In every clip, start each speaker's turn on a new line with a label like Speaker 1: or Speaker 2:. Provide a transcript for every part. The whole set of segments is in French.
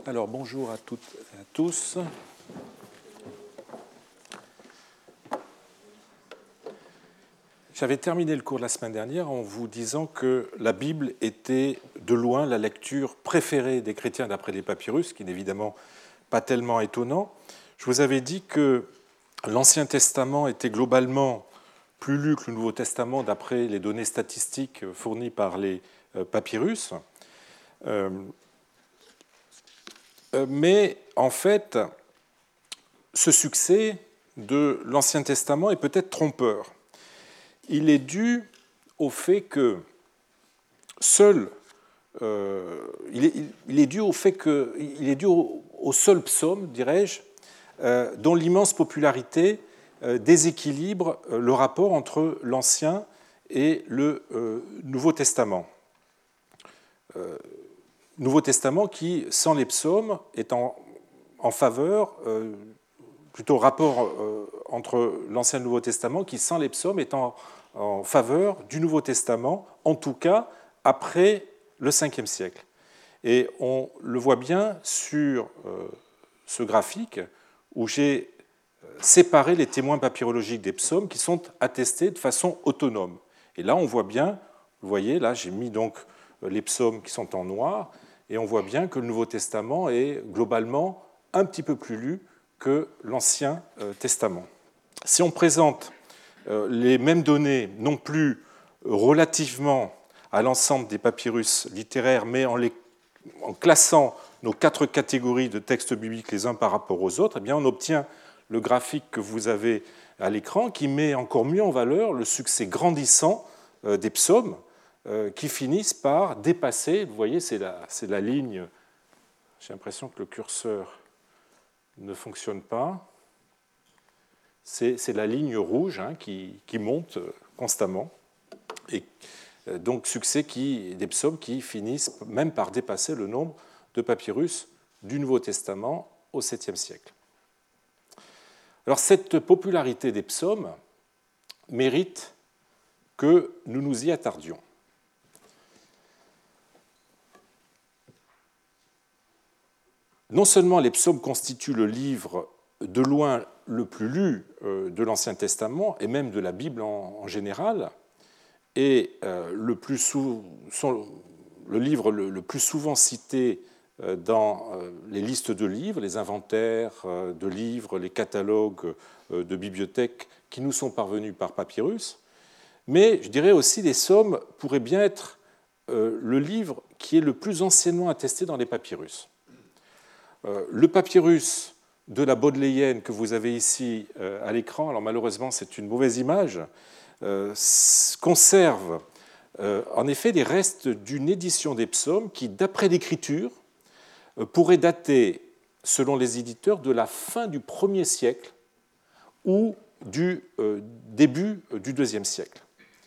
Speaker 1: Alors bonjour à toutes et à tous. J'avais terminé le cours de la semaine dernière en vous disant que la Bible était de loin la lecture préférée des chrétiens d'après les papyrus, ce qui n'est évidemment pas tellement étonnant. Je vous avais dit que l'Ancien Testament était globalement plus lu que le Nouveau Testament d'après les données statistiques fournies par les papyrus. Mais en fait, ce succès de l'Ancien Testament est peut-être trompeur. Il est dû au fait que il est dû au seul psaume, dirais-je, dont l'immense popularité déséquilibre le rapport entre l'Ancien et le Nouveau Testament. Nouveau Testament qui, sans les psaumes, est en faveur, plutôt rapport entre l'Ancien et le Nouveau Testament, qui, sans les psaumes, est en faveur du Nouveau Testament, en tout cas après le 5e siècle. Et on le voit bien sur ce graphique où j'ai séparé les témoins papyrologiques des psaumes qui sont attestés de façon autonome. Et là, on voit bien, vous voyez, là, j'ai mis donc les psaumes qui sont en noir, et on voit bien que le Nouveau Testament est globalement un petit peu plus lu que l'Ancien Testament. Si on présente les mêmes données, non plus relativement à l'ensemble des papyrus littéraires, mais en classant nos 4 catégories de textes bibliques les uns par rapport aux autres, eh bien on obtient le graphique que vous avez à l'écran qui met encore mieux en valeur le succès grandissant des psaumes qui finissent par dépasser, vous voyez, c'est la ligne, j'ai l'impression que le curseur ne fonctionne pas, c'est la ligne rouge qui monte constamment, et donc succès des psaumes qui finissent même par dépasser le nombre de papyrus du Nouveau Testament au 7e siècle. Alors cette popularité des psaumes mérite que nous nous y attardions. Non seulement les psaumes constituent le livre de loin le plus lu de l'Ancien Testament, et même de la Bible en général, et le livre le plus souvent cité dans les listes de livres, les inventaires de livres, les catalogues de bibliothèques qui nous sont parvenus par papyrus, mais je dirais aussi les psaumes pourraient bien être le livre qui est le plus anciennement attesté dans les papyrus. Le papyrus de la Bodléienne que vous avez ici à l'écran, alors malheureusement c'est une mauvaise image, conserve en effet des restes d'une édition des psaumes qui, d'après l'écriture, pourrait dater, selon les éditeurs, de la fin du 1er siècle ou du début du 2e siècle.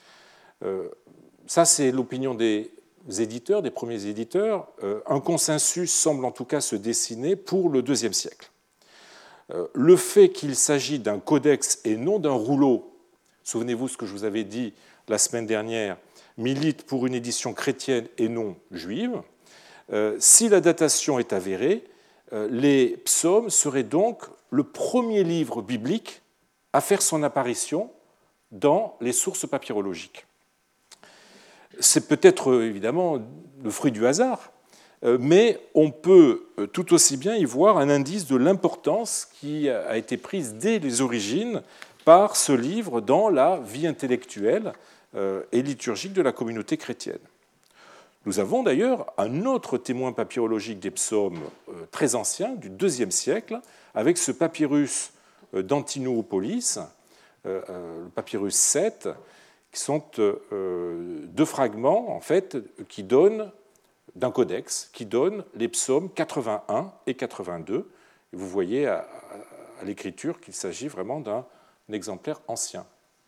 Speaker 1: Ça, c'est l'opinion des éditeurs, des premiers éditeurs. Un consensus semble en tout cas se dessiner pour le 2e siècle. Le fait qu'il s'agit d'un codex et non d'un rouleau, souvenez-vous ce que je vous avais dit la semaine dernière, milite pour une édition chrétienne et non juive. Si la datation est avérée, les psaumes seraient donc le premier livre biblique à faire son apparition dans les sources papyrologiques. C'est peut-être évidemment le fruit du hasard, mais on peut tout aussi bien y voir un indice de l'importance qui a été prise dès les origines par ce livre dans la vie intellectuelle et liturgique de la communauté chrétienne. Nous avons d'ailleurs un autre témoin papyrologique des psaumes très ancien, du IIe siècle, avec ce papyrus d'Antinoopolis, le papyrus 7, qui sont 2 fragments en fait, qui donnent d'un codex, qui donnent les psaumes 81 et 82. Et vous voyez à l'écriture qu'il s'agit vraiment d'un exemplaire ancien.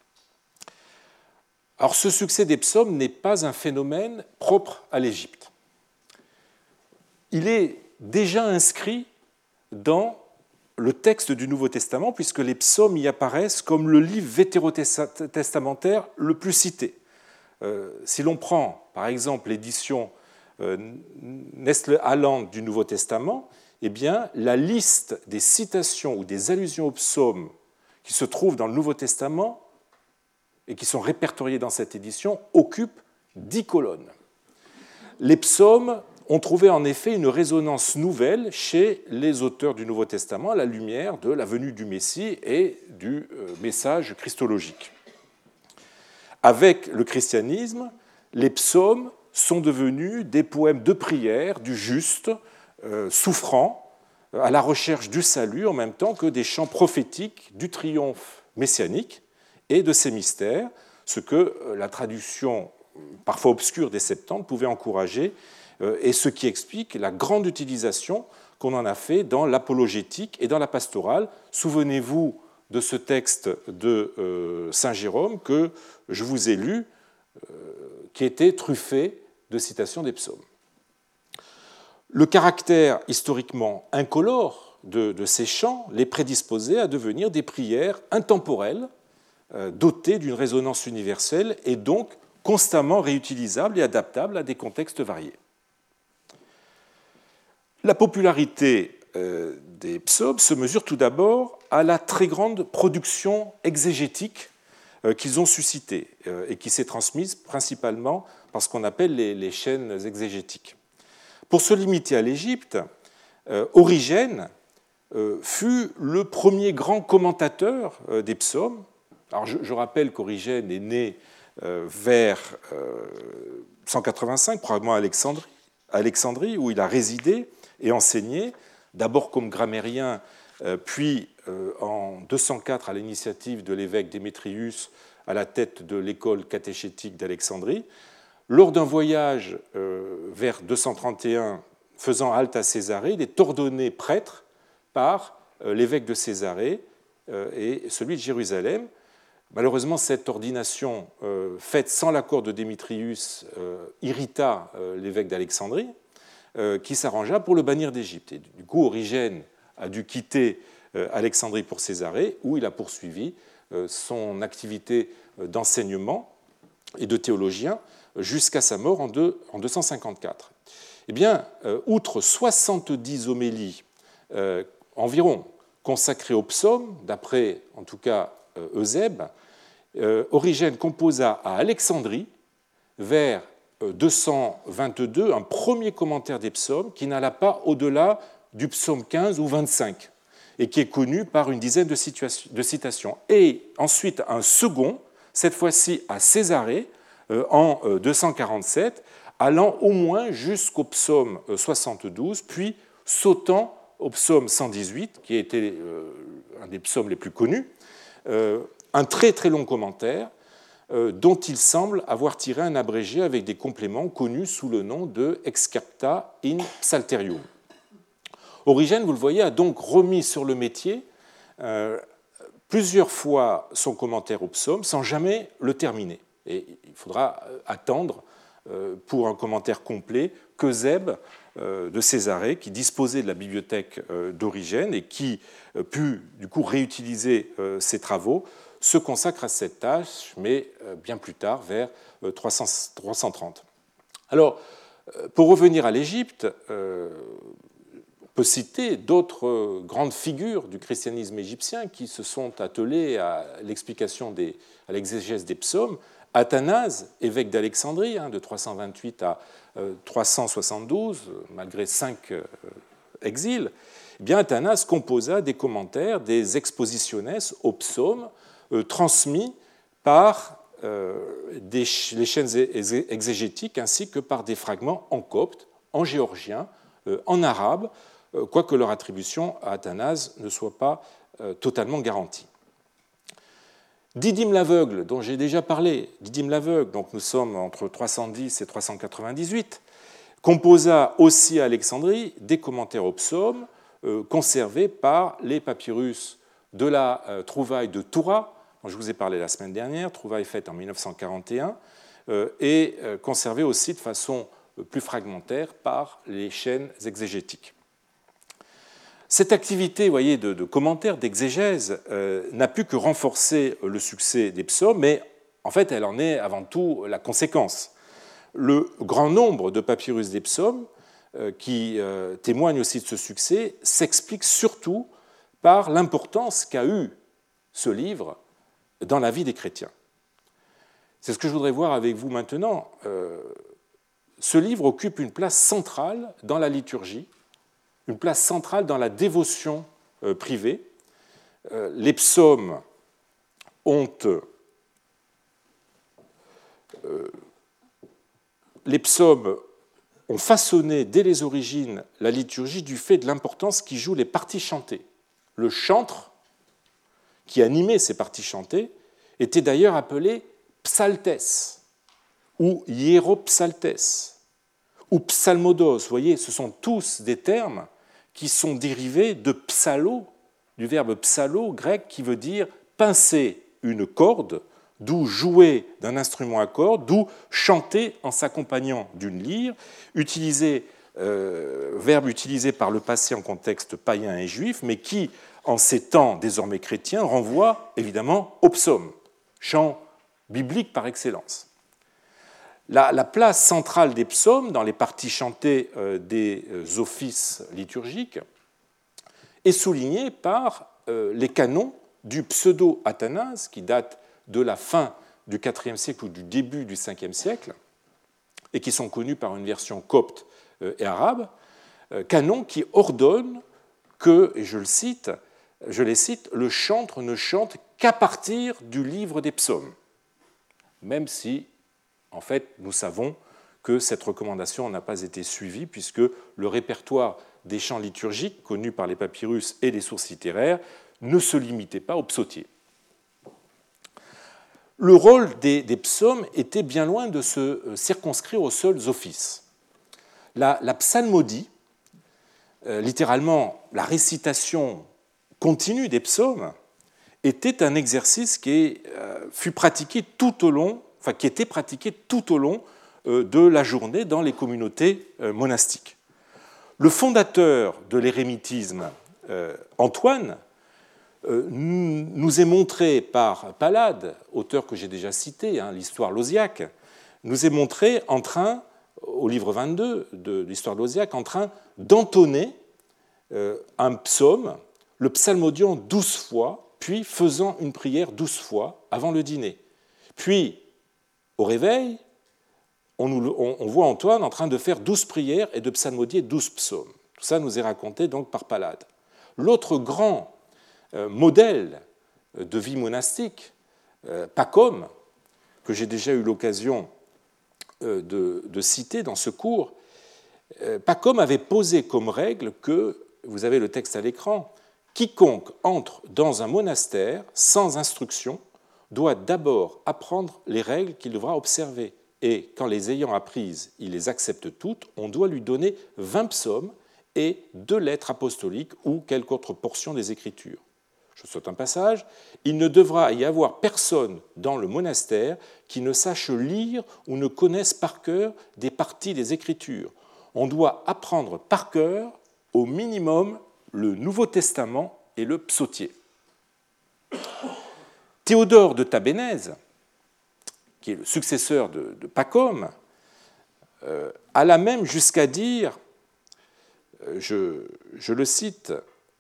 Speaker 1: Alors ce succès des psaumes n'est pas un phénomène propre à l'Égypte. Il est déjà inscrit dans le texte du Nouveau Testament, puisque les psaumes y apparaissent comme le livre vétérotestamentaire le plus cité. Si l'on prend, par exemple, l'édition Nestle Aland du Nouveau Testament, eh bien, la liste des citations ou des allusions aux psaumes qui se trouvent dans le Nouveau Testament et qui sont répertoriées dans cette édition occupe 10 colonnes. Les psaumes ont trouvé en effet une résonance nouvelle chez les auteurs du Nouveau Testament à la lumière de la venue du Messie et du message christologique. Avec le christianisme, les psaumes sont devenus des poèmes de prière du juste, souffrant, à la recherche du salut, en même temps que des chants prophétiques du triomphe messianique et de ses mystères, ce que la traduction parfois obscure des Septante pouvait encourager, et ce qui explique la grande utilisation qu'on en a fait dans l'apologétique et dans la pastorale. Souvenez-vous de ce texte de Saint Jérôme que je vous ai lu, qui était truffé de citations des psaumes. Le caractère historiquement incolore de ces chants les prédisposait à devenir des prières intemporelles, dotées d'une résonance universelle et donc constamment réutilisables et adaptables à des contextes variés. La popularité des psaumes se mesure tout d'abord à la très grande production exégétique qu'ils ont suscitée et qui s'est transmise principalement par ce qu'on appelle les chaînes exégétiques. Pour se limiter à l'Égypte, Origène fut le premier grand commentateur des psaumes. Alors je rappelle qu'Origène est né vers 185, probablement à Alexandrie, où il a résidé et enseigné, d'abord comme grammairien, puis en 204 à l'initiative de l'évêque Démétrius à la tête de l'école catéchétique d'Alexandrie. Lors d'un voyage vers 231 faisant halte à Césarée, il est ordonné prêtre par l'évêque de Césarée et celui de Jérusalem. Malheureusement, cette ordination faite sans l'accord de Démétrius irrita l'évêque d'Alexandrie, qui s'arrangea pour le bannir d'Égypte. Et du coup, Origène a dû quitter Alexandrie pour Césarée, où il a poursuivi son activité d'enseignement et de théologien jusqu'à sa mort en 254. Eh bien, outre 70 homélies environ consacrées aux psaumes, d'après en tout cas Eusèbe, Origène composa à Alexandrie, vers 222, un premier commentaire des psaumes qui n'alla pas au-delà du psaume 15 ou 25 et qui est connu par une dizaine de citations. Et ensuite un second, cette fois-ci à Césarée, en 247, allant au moins jusqu'au psaume 72, puis sautant au psaume 118, qui a été un des psaumes les plus connus, un très très long commentaire dont il semble avoir tiré un abrégé avec des compléments connus sous le nom de Excapta in Psalterium. Origène, vous le voyez, a donc remis sur le métier plusieurs fois son commentaire au psaume sans jamais le terminer. Et il faudra attendre pour un commentaire complet qu'Eusèbe de Césarée, qui disposait de la bibliothèque d'Origène et qui put du coup réutiliser ses travaux, se consacre à cette tâche, mais bien plus tard, vers 330. Alors, pour revenir à l'Égypte, on peut citer d'autres grandes figures du christianisme égyptien qui se sont attelées à l'explication, à l'exégèse des psaumes. Athanase, évêque d'Alexandrie, de 328 à 372, malgré 5 exils, eh bien Athanase composa des commentaires, des expositiones aux psaumes transmis par les chaînes exégétiques ainsi que par des fragments en copte, en géorgien, en arabe, quoique leur attribution à Athanase ne soit pas totalement garantie. Didyme l'aveugle, dont j'ai déjà parlé, Didyme l'aveugle, donc nous sommes entre 310 et 398, composa aussi à Alexandrie des commentaires aux psaumes conservés par les papyrus de la trouvaille de Toura, dont je vous ai parlé la semaine dernière, trouvaille faite en 1941, et conservée aussi de façon plus fragmentaire par les chaînes exégétiques. Cette activité, vous voyez, de commentaire, d'exégèse, n'a pu que renforcer le succès des psaumes, mais en fait, elle en est avant tout la conséquence. le grand nombre de papyrus des psaumes, qui témoignent aussi de ce succès, s'explique surtout par l'importance qu'a eu ce livre dans la vie des chrétiens. C'est ce que je voudrais voir avec vous maintenant. Ce livre occupe une place centrale dans la liturgie, une place centrale dans la dévotion privée. Les psaumes ont façonné dès les origines la liturgie du fait de l'importance qu'y jouent les parties chantées. Le chantre, qui animait ces parties chantées, était d'ailleurs appelé psaltes ou hieropsaltes ou psalmodos. Vous voyez, ce sont tous des termes qui sont dérivés de psalo, du verbe psalo grec qui veut dire pincer une corde, d'où jouer d'un instrument à cordes, d'où chanter en s'accompagnant d'une lyre, verbe utilisé par le passé en contexte païen et juif, mais qui, en ces temps désormais chrétiens, renvoie évidemment au psaume, chant biblique par excellence. La place centrale des psaumes dans les parties chantées des offices liturgiques est soulignée par les canons du pseudo-Athanase, qui date de la fin du IVe siècle ou du début du Ve siècle, et qui sont connus par une version copte et arabe, canons qui ordonnent que, et je les cite, le chantre ne chante qu'à partir du livre des psaumes, même si, en fait, nous savons que cette recommandation n'a pas été suivie, puisque le répertoire des chants liturgiques, connus par les papyrus et les sources littéraires, ne se limitait pas aux psautiers. Le rôle des psaumes était bien loin de se circonscrire aux seuls offices. La psalmodie, littéralement la récitation continue des psaumes, était un exercice qui était pratiqué tout au long de la journée dans les communautés monastiques. Le fondateur de l'érémitisme, Antoine, nous est montré par Pallade, auteur que j'ai déjà cité, l'histoire lausiaque, nous est montré en train, au livre 22 de l'histoire lausiaque, en train d'entonner un psaume, le psalmodiant 12 fois, puis faisant une prière 12 fois avant le dîner. Puis, au réveil, on voit Antoine en train de faire 12 prières et de psalmodier 12 psaumes. Tout ça nous est raconté donc par Pallade. L'autre grand modèle de vie monastique, Pacôme, que j'ai déjà eu l'occasion de citer dans ce cours, Pacôme avait posé comme règle que, vous avez le texte à l'écran, quiconque entre dans un monastère sans instruction doit d'abord apprendre les règles qu'il devra observer. Et quand les ayant apprises, il les accepte toutes, on doit lui donner 20 psaumes et 2 lettres apostoliques ou quelque autre portion des Écritures. Je saute un passage. Il ne devra y avoir personne dans le monastère qui ne sache lire ou ne connaisse par cœur des parties des Écritures. On doit apprendre par cœur, au minimum, le Nouveau Testament et le psautier. Théodore de Tabénèse, qui est le successeur de Pacôme, alla même jusqu'à dire, je le cite,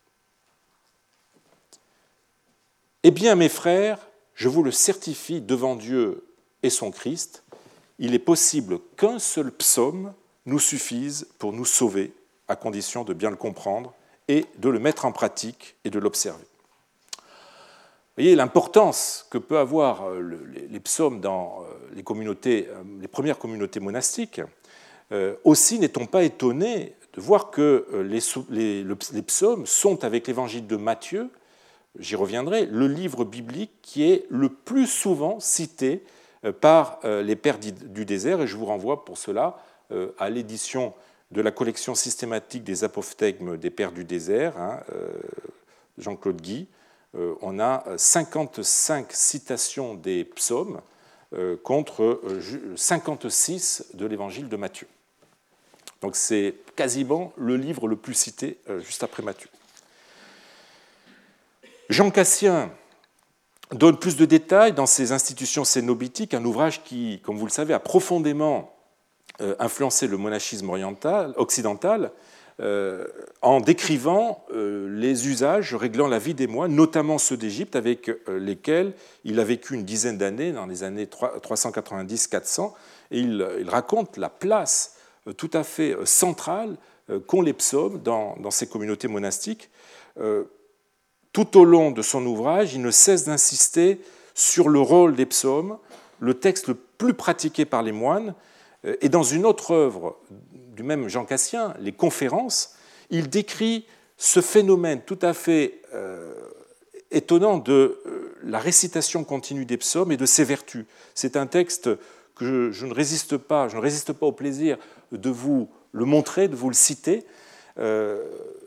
Speaker 1: « Eh bien, mes frères, je vous le certifie devant Dieu et son Christ, il est possible qu'un seul psaume nous suffise pour nous sauver, à condition de bien le comprendre et de le mettre en pratique et de l'observer. » Vous voyez l'importance que peut avoir les psaumes dans les premières communautés monastiques. Aussi, n'est-on pas étonné de voir que les psaumes sont, avec l'évangile de Matthieu, j'y reviendrai, le livre biblique qui est le plus souvent cité par les pères du désert, et je vous renvoie pour cela à l'édition de la collection systématique des apophthegmes des pères du désert, Jean-Claude Guy. On a 55 citations des psaumes contre 56 de l'évangile de Matthieu. Donc c'est quasiment le livre le plus cité juste après Matthieu. Jean Cassien donne plus de détails dans ses institutions cénobitiques, un ouvrage qui, comme vous le savez, a profondément influencé le monachisme occidental en décrivant les usages réglant la vie des moines, notamment ceux d'Égypte, avec lesquels il a vécu une dizaine d'années, dans les années 390-400, et il raconte la place tout à fait centrale qu'ont les psaumes dans ces communautés monastiques. Tout au long de son ouvrage, il ne cesse d'insister sur le rôle des psaumes, le texte le plus pratiqué par les moines, et dans une autre œuvre du même Jean Cassien, les Conférences, il décrit ce phénomène tout à fait étonnant de la récitation continue des psaumes et de ses vertus. C'est un texte que je ne résiste pas au plaisir de vous le montrer, de vous le citer. Le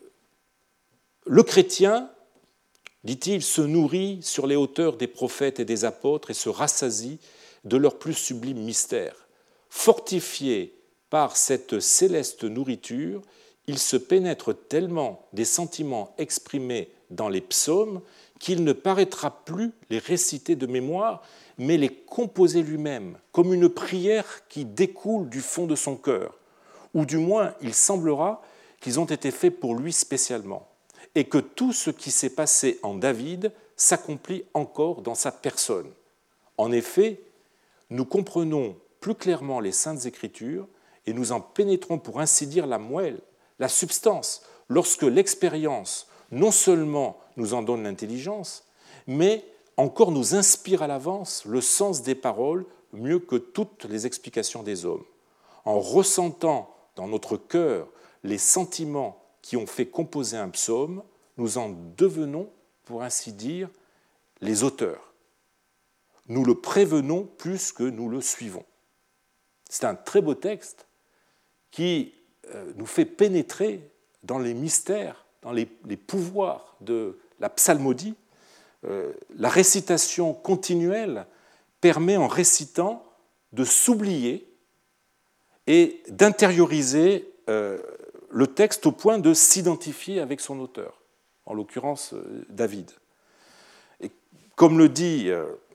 Speaker 1: chrétien, dit-il, se nourrit sur les hauteurs des prophètes et des apôtres et se rassasie de leurs plus sublimes mystères. Fortifié par cette céleste nourriture, il se pénètre tellement des sentiments exprimés dans les psaumes qu'il ne paraîtra plus les réciter de mémoire, mais les composer lui-même, comme une prière qui découle du fond de son cœur, ou du moins il semblera qu'ils ont été faits pour lui spécialement, et que tout ce qui s'est passé en David s'accomplit encore dans sa personne. En effet, nous comprenons plus clairement les Saintes Écritures et nous en pénétrons pour ainsi dire la moelle, la substance, lorsque l'expérience non seulement nous en donne l'intelligence, mais encore nous inspire à l'avance le sens des paroles mieux que toutes les explications des hommes. En ressentant dans notre cœur les sentiments qui ont fait composer un psaume, nous en devenons, pour ainsi dire, les auteurs. Nous le prévenons plus que nous le suivons. C'est un très beau texte qui nous fait pénétrer dans les mystères, dans les pouvoirs de la psalmodie. La récitation continuelle permet, en récitant, de s'oublier et d'intérioriser le texte au point de s'identifier avec son auteur, en l'occurrence David. Et comme le dit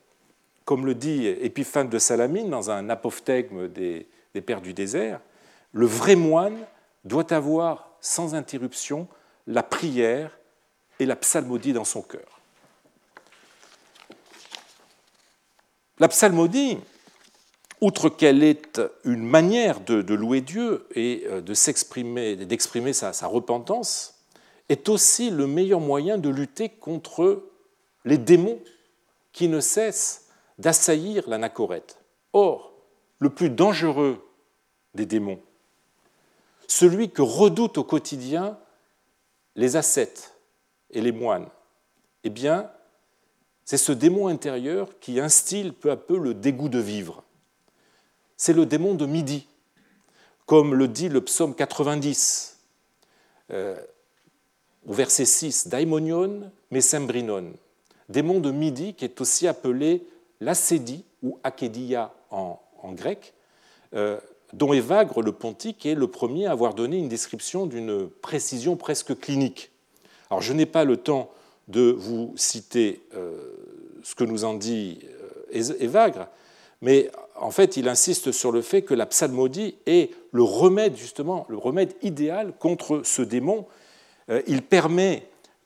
Speaker 1: Épiphane de Salamine dans un apophthegme des Pères du désert, le vrai moine doit avoir sans interruption la prière et la psalmodie dans son cœur. La psalmodie, outre qu'elle est une manière de louer Dieu et d'exprimer sa repentance, est aussi le meilleur moyen de lutter contre les démons qui ne cessent d'assaillir l'anachorète. Or, le plus dangereux des démons, celui que redoutent au quotidien les ascètes et les moines, eh bien, c'est ce démon intérieur qui instille peu à peu le dégoût de vivre. C'est le démon de midi, comme le dit le psaume 90, au verset 6, Daimonion mesembrinon, démon de midi qui est aussi appelé l'acédie ou akédia en grec, dont Évagre le pontique est le premier à avoir donné une description d'une précision presque clinique. Alors je n'ai pas le temps de vous citer ce que nous en dit Évagre, mais en fait il insiste sur le fait que la psalmodie est le remède, justement, le remède idéal contre ce démon. Elle permet,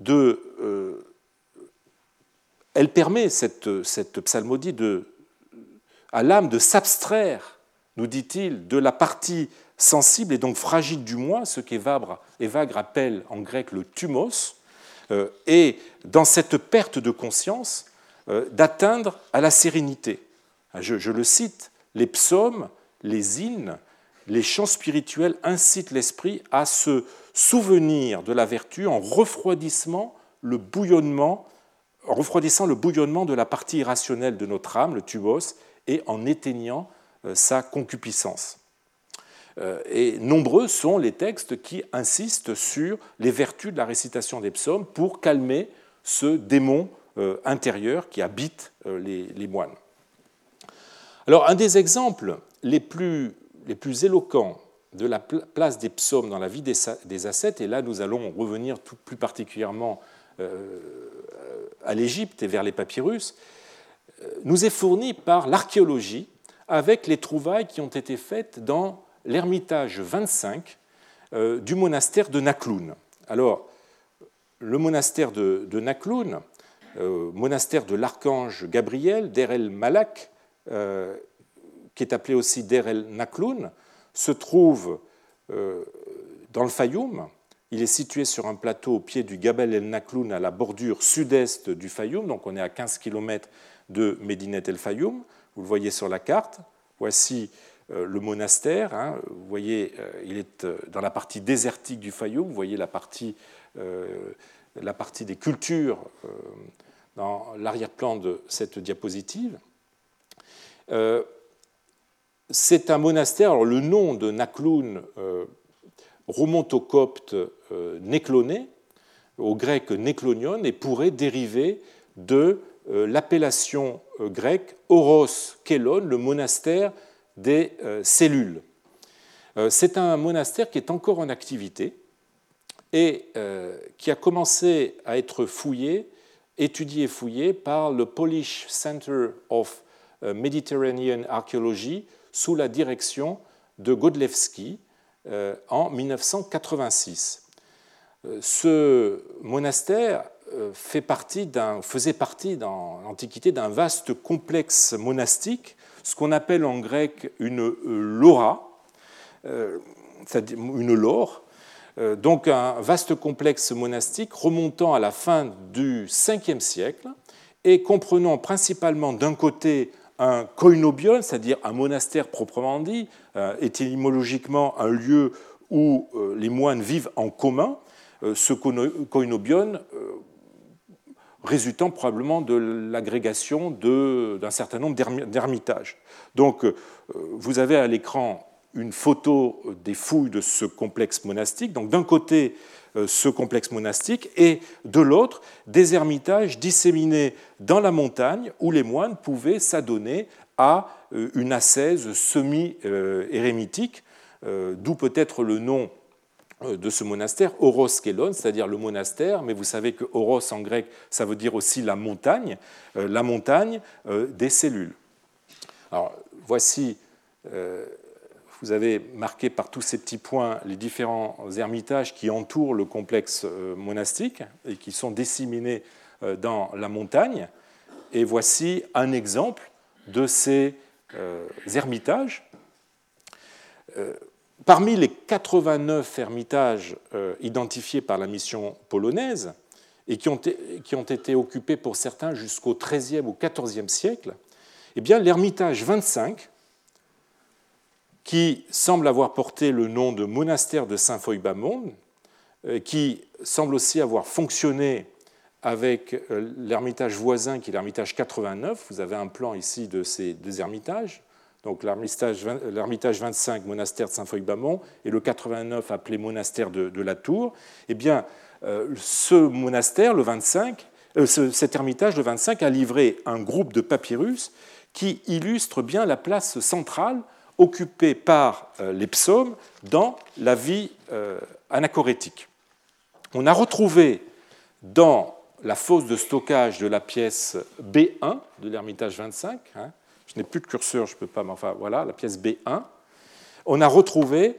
Speaker 1: cette psalmodie, à l'âme de s'abstraire, nous dit-il, de la partie sensible et donc fragile du moi, ce qu'Évagre appelle en grec le thumos, et dans cette perte de conscience, d'atteindre à la sérénité. Je le cite, les psaumes, les hymnes, les chants spirituels incitent l'esprit à se souvenir de la vertu en refroidissant le bouillonnement de la partie irrationnelle de notre âme, le thumos, et en éteignant sa concupiscence. Et nombreux sont les textes qui insistent sur les vertus de la récitation des psaumes pour calmer ce démon intérieur qui habite les moines. Alors, un des exemples les plus éloquents de la place des psaumes dans la vie des ascètes, et là nous allons revenir plus particulièrement à l'Égypte et vers les papyrus, nous est fourni par l'archéologie avec les trouvailles qui ont été faites dans l'ermitage 25 du monastère de Nakloun. Alors, le monastère de Nakloun, monastère de l'archange Gabriel, Der el-Malak, qui est appelé aussi Der el-Nakloun, se trouve dans le Fayoum. Il est situé sur un plateau au pied du Gabel el-Nakloun, à la bordure sud-est du Fayoum, donc on est à 15 km de Medinet el-Fayoum. Vous le voyez sur la carte. Voici le monastère. Vous voyez, il est dans la partie désertique du Fayoum. Vous voyez la partie des cultures dans l'arrière-plan de cette diapositive. C'est un monastère. Alors, le nom de Nakloun remonte au copte nécloné, au grec néclonion, et pourrait dériver de l'appellation grecque Oros Kelon, le monastère des cellules. C'est un monastère qui est encore en activité et qui a commencé à être fouillé, étudié et fouillé par le Polish Center of Mediterranean Archaeology sous la direction de Godlewski en 1986. Ce monastère faisait partie dans l'Antiquité d'un vaste complexe monastique, ce qu'on appelle en grec une lora, c'est-à-dire une lore, donc un vaste complexe monastique remontant à la fin du Ve siècle et comprenant principalement d'un côté un koinobion, c'est-à-dire un monastère proprement dit, étymologiquement un lieu où les moines vivent en commun, ce koinobion résultant probablement de l'agrégation d'un certain nombre d'ermitages. Donc, vous avez à l'écran une photo des fouilles de ce complexe monastique. Donc, d'un côté, ce complexe monastique, et de l'autre, des ermitages disséminés dans la montagne où les moines pouvaient s'adonner à une ascèse semi-érémitique, d'où peut-être le nom de ce monastère, Oros Kelon, c'est-à-dire le monastère, mais vous savez que Oros en grec, ça veut dire aussi la montagne des cellules. Alors, voici, vous avez marqué par tous ces petits points les différents ermitages qui entourent le complexe monastique et qui sont disséminés dans la montagne. Et voici un exemple de ces ermitages. Parmi les 89 ermitages identifiés par la mission polonaise et qui ont été occupés pour certains jusqu'au XIIIe ou XIVe siècle, eh bien, l'ermitage 25, qui semble avoir porté le nom de monastère de Saint-Foy-Bamon, qui semble aussi avoir fonctionné avec l'ermitage voisin qui est l'ermitage 89. Vous avez un plan ici de ces deux ermitages. Donc l'ermitage 25, monastère de Saint-Foy-Bamon, et le 89 appelé monastère de la Tour. Eh bien, ce monastère, le 25, cet ermitage, le 25, a livré un groupe de papyrus qui illustre bien la place centrale occupée par les psaumes dans la vie anachorétique. On a retrouvé dans la fosse de stockage de la pièce B1 de l'ermitage 25, je n'ai plus de curseur, je ne peux pas, mais enfin voilà, la pièce B1, on a retrouvé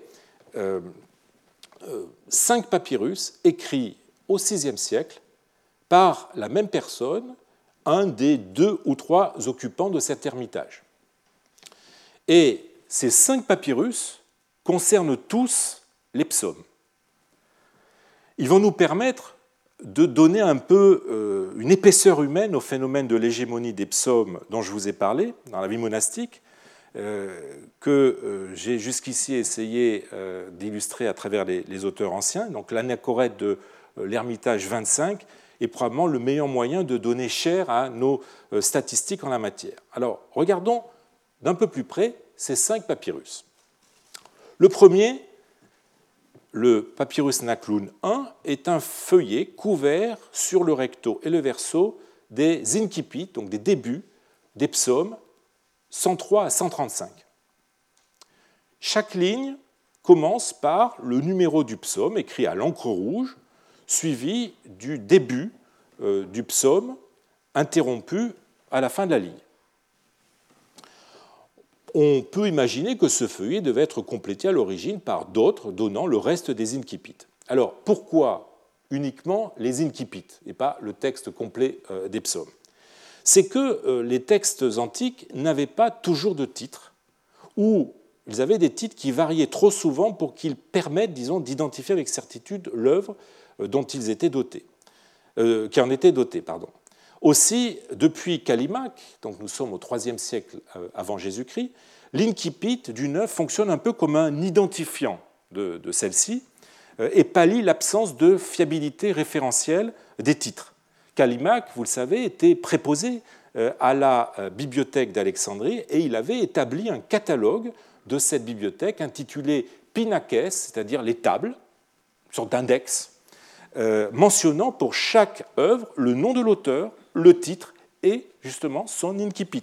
Speaker 1: 5 papyrus écrits au VIe siècle par la même personne, un des 2 ou 3 occupants de cet ermitage. Et ces 5 papyrus concernent tous les psaumes. Ils vont nous permettre de donner un peu une épaisseur humaine au phénomène de l'hégémonie des psaumes dont je vous ai parlé dans la vie monastique, que j'ai jusqu'ici essayé d'illustrer à travers les auteurs anciens. Donc l'anachorète de l'ermitage 25 est probablement le meilleur moyen de donner chair à nos statistiques en la matière. Alors, regardons d'un peu plus près ces 5 papyrus. Le premier, le papyrus Nakloun 1, est un feuillet couvert sur le recto et le verso des incipits, donc des débuts des psaumes 103 à 135. Chaque ligne commence par le numéro du psaume écrit à l'encre rouge, suivi du début du psaume interrompu à la fin de la ligne. on peut imaginer que ce feuillet devait être complété à l'origine par d'autres donnant le reste des incipits. Alors, pourquoi uniquement les incipits et pas le texte complet des psaumes? C'est que les textes antiques n'avaient pas toujours de titre, ou ils avaient des titres qui variaient trop souvent pour qu'ils permettent, disons, d'identifier avec certitude l'œuvre dont ils étaient dotés, qui en était dotée. Aussi, depuis Callimaque, donc nous sommes au IIIe siècle avant Jésus-Christ, l'incipit d'une œuvre fonctionne un peu comme un identifiant de celle-ci et pallie l'absence de fiabilité référentielle des titres. Callimaque, vous le savez, était préposé à la bibliothèque d'Alexandrie et il avait établi un catalogue de cette bibliothèque intitulé Pinakès, c'est-à-dire les tables, une sorte d'index, mentionnant pour chaque œuvre le nom de l'auteur, le titre et justement son incipit.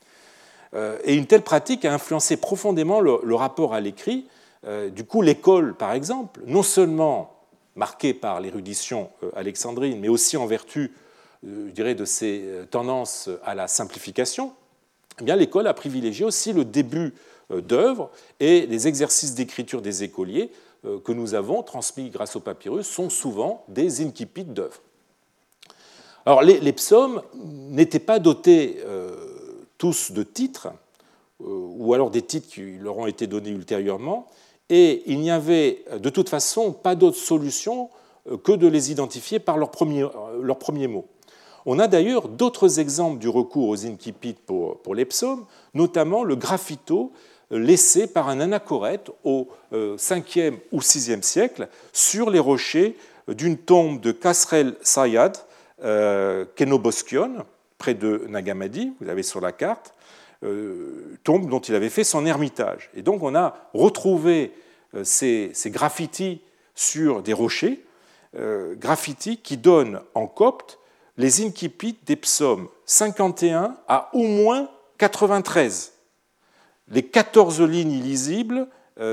Speaker 1: Et une telle pratique a influencé profondément le rapport à l'écrit. Du coup, l'école, par exemple, non seulement marquée par l'érudition alexandrine, mais aussi en vertu, je dirais, de ses tendances à la simplification, eh bien, l'école a privilégié aussi le début d'œuvres et les exercices d'écriture des écoliers que nous avons transmis grâce au papyrus sont souvent des incipits d'œuvres. Alors, les psaumes n'étaient pas dotés tous de titres, ou alors des titres qui leur ont été donnés ultérieurement, et il n'y avait de toute façon pas d'autre solution que de les identifier par leurs premiers mots. On a d'ailleurs d'autres exemples du recours aux incipits pour les psaumes, notamment le graffito laissé par un anachorète au 5e ou 6e siècle sur les rochers d'une tombe de Kasrel Sayad, Kenoboskion, près de Nagamadi, vous l'avez sur la carte, tombe dont il avait fait son ermitage. Et donc on a retrouvé ces graffitis sur des rochers, graffitis qui donnent en copte les incipits des psaumes 51 à au moins 93. Les 14 lignes illisibles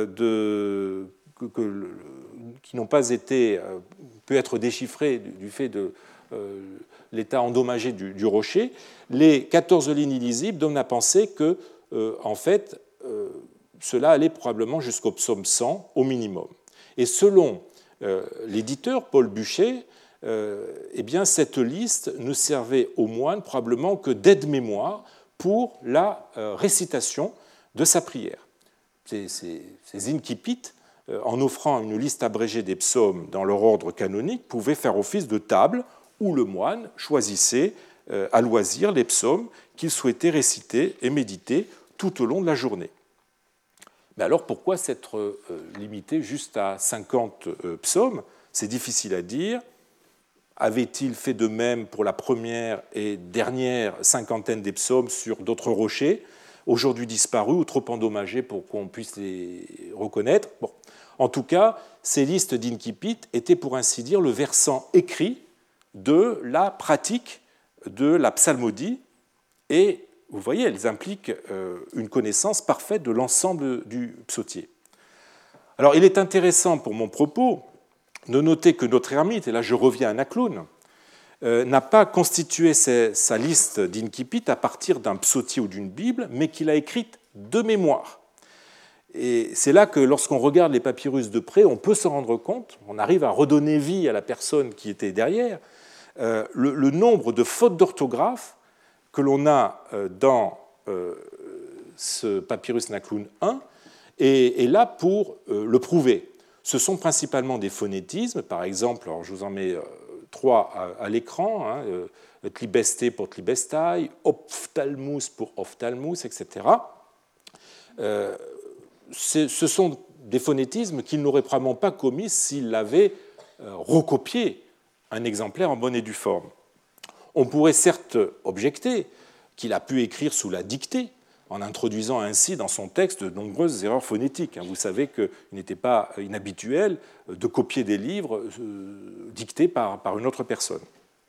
Speaker 1: qui n'ont pas été pu être déchiffrées du fait de l'état endommagé du rocher, les 14 lignes illisibles donnent à penser que, en fait, cela allait probablement jusqu'au psaume 100 au minimum. Et selon l'éditeur Paul Buchet, eh bien, cette liste ne servait aux moines probablement que d'aide-mémoire pour la récitation de sa prière. Ces incipits, en offrant une liste abrégée des psaumes dans leur ordre canonique, pouvaient faire office de table où le moine choisissait à loisir les psaumes qu'il souhaitait réciter et méditer tout au long de la journée. Mais alors pourquoi s'être limité juste à 50 psaumes? C'est difficile à dire. Avait-il fait de même pour la première et dernière cinquantaine des psaumes sur d'autres rochers, aujourd'hui disparus ou trop endommagés pour qu'on puisse les reconnaître? Bon. En tout cas, ces listes d'incipits étaient pour ainsi dire le versant écrit de la pratique de la psalmodie, et vous voyez, elles impliquent une connaissance parfaite de l'ensemble du psautier. Alors, il est intéressant pour mon propos de noter que notre ermite, et là je reviens à Nacloun, n'a pas constitué sa liste d'incipits à partir d'un psautier ou d'une Bible, mais qu'il a écrite de mémoire. Et c'est là que lorsqu'on regarde les papyrus de près, on peut se rendre compte, on arrive à redonner vie à la personne qui était derrière, le nombre de fautes d'orthographe que l'on a dans ce papyrus Nacloun 1 est là pour le prouver. Ce sont principalement des phonétismes, par exemple, alors je vous en mets 3 à l'écran, tlibesté pour tlibestai, ophtalmus pour ophtalmus, etc. Ce sont des phonétismes qu'il n'aurait probablement pas commis s'il avait recopié un exemplaire en bonne et due forme. On pourrait certes objecter qu'il a pu écrire sous la dictée, en introduisant ainsi dans son texte de nombreuses erreurs phonétiques. Vous savez qu'il n'était pas inhabituel de copier des livres dictés par une autre personne.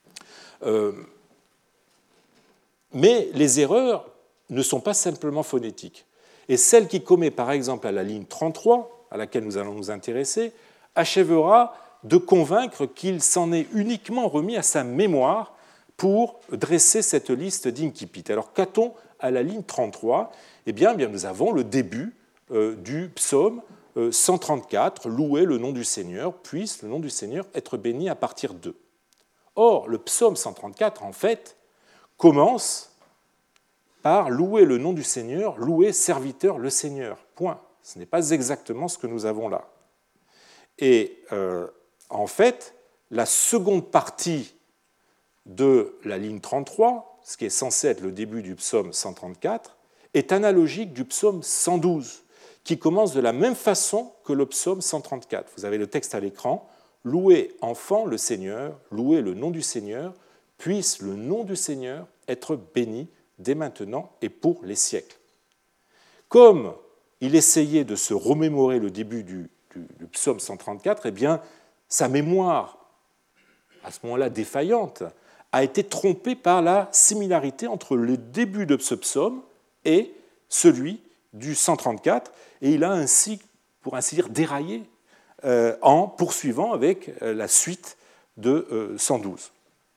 Speaker 1: Mais les erreurs ne sont pas simplement phonétiques. Et celle qui commet, par exemple, à la ligne 33, à laquelle nous allons nous intéresser, achèvera de convaincre qu'il s'en est uniquement remis à sa mémoire pour dresser cette liste d'incipits. Alors, qu'a-t-on à la ligne 33, eh bien, nous avons le début du psaume 134, louez le nom du Seigneur, puisse le nom du Seigneur être béni à partir d'eux. Or, le psaume 134, en fait, commence par louer le nom du Seigneur, louer serviteur le Seigneur. Point. Ce n'est pas exactement ce que nous avons là. Et en fait, la seconde partie de la ligne 33, ce qui est censé être le début du psaume 134, est analogique du psaume 112, qui commence de la même façon que le psaume 134. Vous avez le texte à l'écran. Louez, enfants, le Seigneur, louez le nom du Seigneur, puisse le nom du Seigneur être béni dès maintenant et pour les siècles. Comme il essayait de se remémorer le début du psaume 134, eh bien, sa mémoire, à ce moment-là défaillante, a été trompée par la similarité entre le début de ce psaume et celui du 134, et il a ainsi, pour ainsi dire, déraillé en poursuivant avec la suite de 112.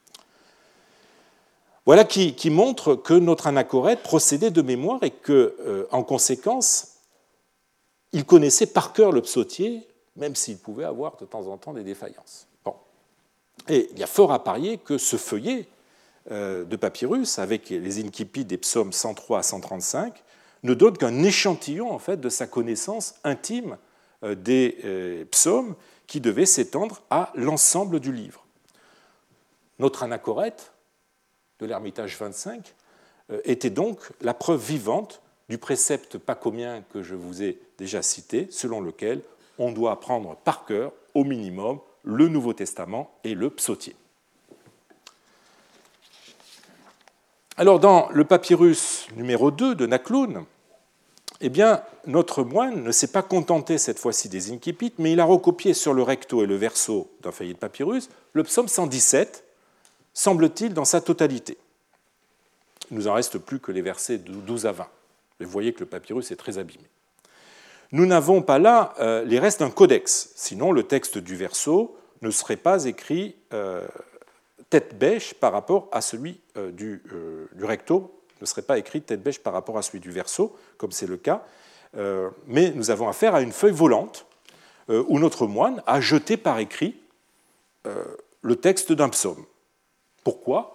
Speaker 1: Voilà qui montre que notre anachorète procédait de mémoire et que, en conséquence, il connaissait par cœur le psautier, même s'il pouvait avoir de temps en temps des défaillances. Bon. Et il y a fort à parier que ce feuillet de papyrus, avec les incipits des psaumes 103 à 135, ne donne qu'un échantillon en fait, de sa connaissance intime des psaumes qui devait s'étendre à l'ensemble du livre. Notre anachorète de l'Ermitage 25 était donc la preuve vivante du précepte pacomien que je vous ai déjà cité, selon lequel on doit apprendre par cœur, au minimum, le Nouveau Testament et le psautier. Alors, dans le papyrus numéro 2 de Nakloun, eh bien, notre moine ne s'est pas contenté cette fois-ci des incipits, mais il a recopié sur le recto et le verso d'un feuillet de papyrus le psaume 117, semble-t-il, dans sa totalité. Il ne nous en reste plus que les versets de 12 à 20. Vous voyez que le papyrus est très abîmé. Nous n'avons pas là les restes d'un codex, sinon le texte du verso ne serait pas écrit tête bêche par rapport à celui du recto, ne serait pas écrit tête bêche par rapport à celui du verso, comme c'est le cas, mais nous avons affaire à une feuille volante où notre moine a jeté par écrit le texte d'un psaume. Pourquoi ?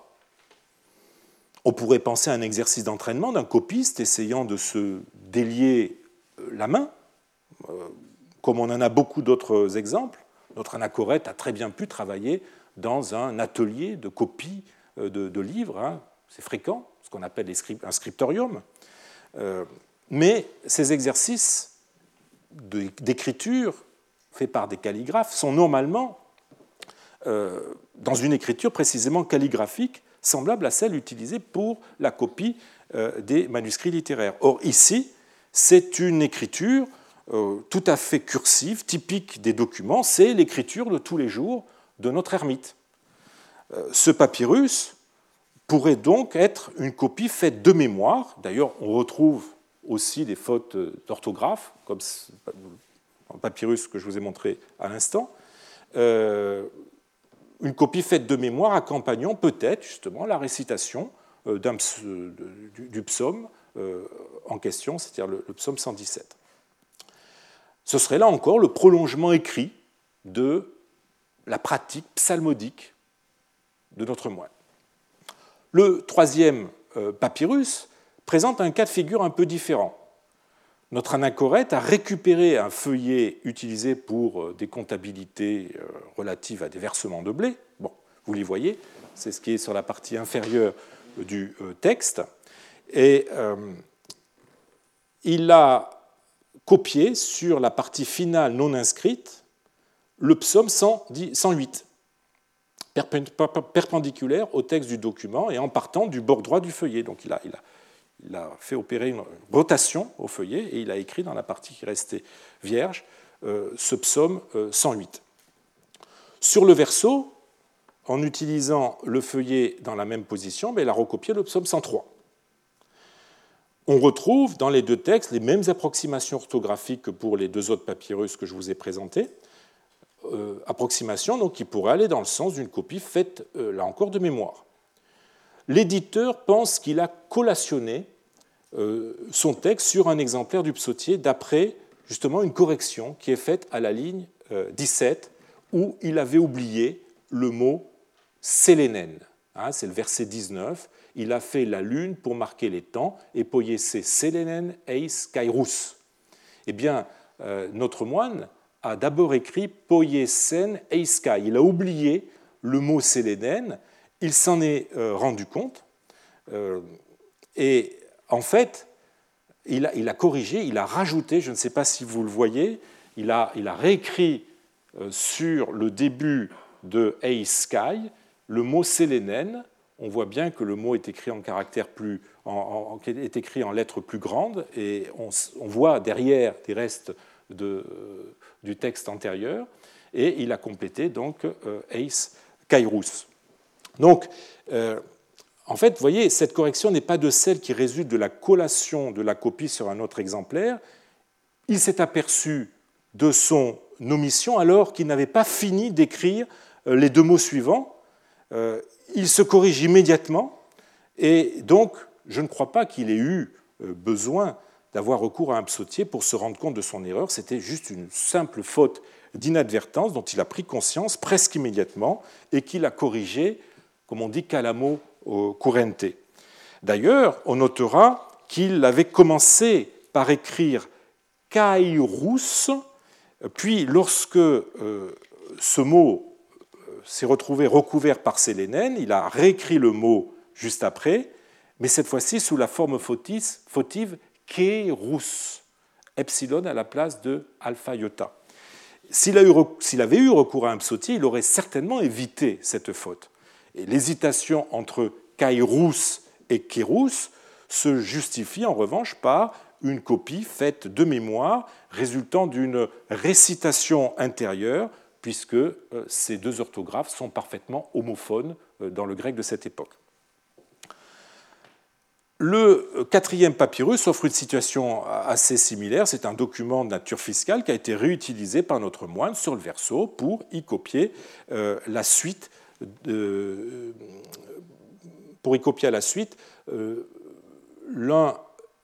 Speaker 1: On pourrait penser à un exercice d'entraînement d'un copiste essayant de se délier la main, comme on en a beaucoup d'autres exemples. Notre anachorète a très bien pu travailler dans un atelier de copie de livres, hein. C'est fréquent, ce qu'on appelle un scriptorium. Mais ces exercices d'écriture faits par des calligraphes sont normalement dans une écriture précisément calligraphique, semblable à celle utilisée pour la copie des manuscrits littéraires. Or, ici, c'est une écriture tout à fait cursive, typique des documents, c'est l'écriture de tous les jours de notre ermite. Ce papyrus pourrait donc être une copie faite de mémoire. D'ailleurs, on retrouve aussi des fautes d'orthographe, comme dans le papyrus que je vous ai montré à l'instant. Une copie faite de mémoire accompagnant peut-être justement la récitation du psaume en question, c'est-à-dire le psaume 117. Ce serait là encore le prolongement écrit de la pratique psalmodique de notre moine. Le troisième papyrus présente un cas de figure un peu différent. Notre anachorète a récupéré un feuillet utilisé pour des comptabilités relatives à des versements de blé. Bon, vous les voyez, c'est ce qui est sur la partie inférieure du texte. Et il a copié sur la partie finale non inscrite le psaume 108, perpendiculaire au texte du document et en partant du bord droit du feuillet. Donc il a fait opérer une rotation au feuillet et il a écrit dans la partie qui restait vierge ce psaume 108. Sur le verso, en utilisant le feuillet dans la même position, il a recopié le psaume 103. On retrouve dans les deux textes les mêmes approximations orthographiques que pour les deux autres papyrus que je vous ai présentés, approximations donc, qui pourraient aller dans le sens d'une copie faite, là encore, de mémoire. L'éditeur pense qu'il a collationné son texte sur un exemplaire du psautier d'après justement une correction qui est faite à la ligne 17 où il avait oublié le mot sélénen. C'est le verset 19. Il a fait la lune pour marquer les temps, et poiese sélénen eis kairous. Eh bien, notre moine a d'abord écrit poiesen eis kai. Il a oublié le mot sélénen, il s'en est rendu compte, et en fait, il a corrigé, il a rajouté, je ne sais pas si vous le voyez, il a réécrit sur le début de eis kai le mot sélénen. On voit bien que le mot est écrit en caractères est écrit en lettres plus grandes, et on voit derrière des restes du texte antérieur, et il a complété donc eis kairous. Donc, en fait, vous voyez, cette correction n'est pas de celle qui résulte de la collation de la copie sur un autre exemplaire. Il s'est aperçu de son omission alors qu'il n'avait pas fini d'écrire les deux mots suivants. Il se corrige immédiatement, et donc je ne crois pas qu'il ait eu besoin d'avoir recours à un psautier pour se rendre compte de son erreur. C'était juste une simple faute d'inadvertance dont il a pris conscience presque immédiatement et qu'il a corrigé, comme on dit, calamo currente. D'ailleurs, on notera qu'il avait commencé par écrire kairous, puis lorsque ce mot s'est retrouvé recouvert par sélénen, il a réécrit le mot juste après, mais cette fois-ci sous la forme fautive kairous, epsilon à la place de alpha iota. S'il avait eu recours à un psautier, il aurait certainement évité cette faute. Et l'hésitation entre kairous et kairous se justifie en revanche par une copie faite de mémoire résultant d'une récitation intérieure, puisque ces deux orthographes sont parfaitement homophones dans le grec de cette époque. Le quatrième papyrus offre une situation assez similaire. C'est un document de nature fiscale qui a été réutilisé par notre moine sur le verso pour y copier la suite l'un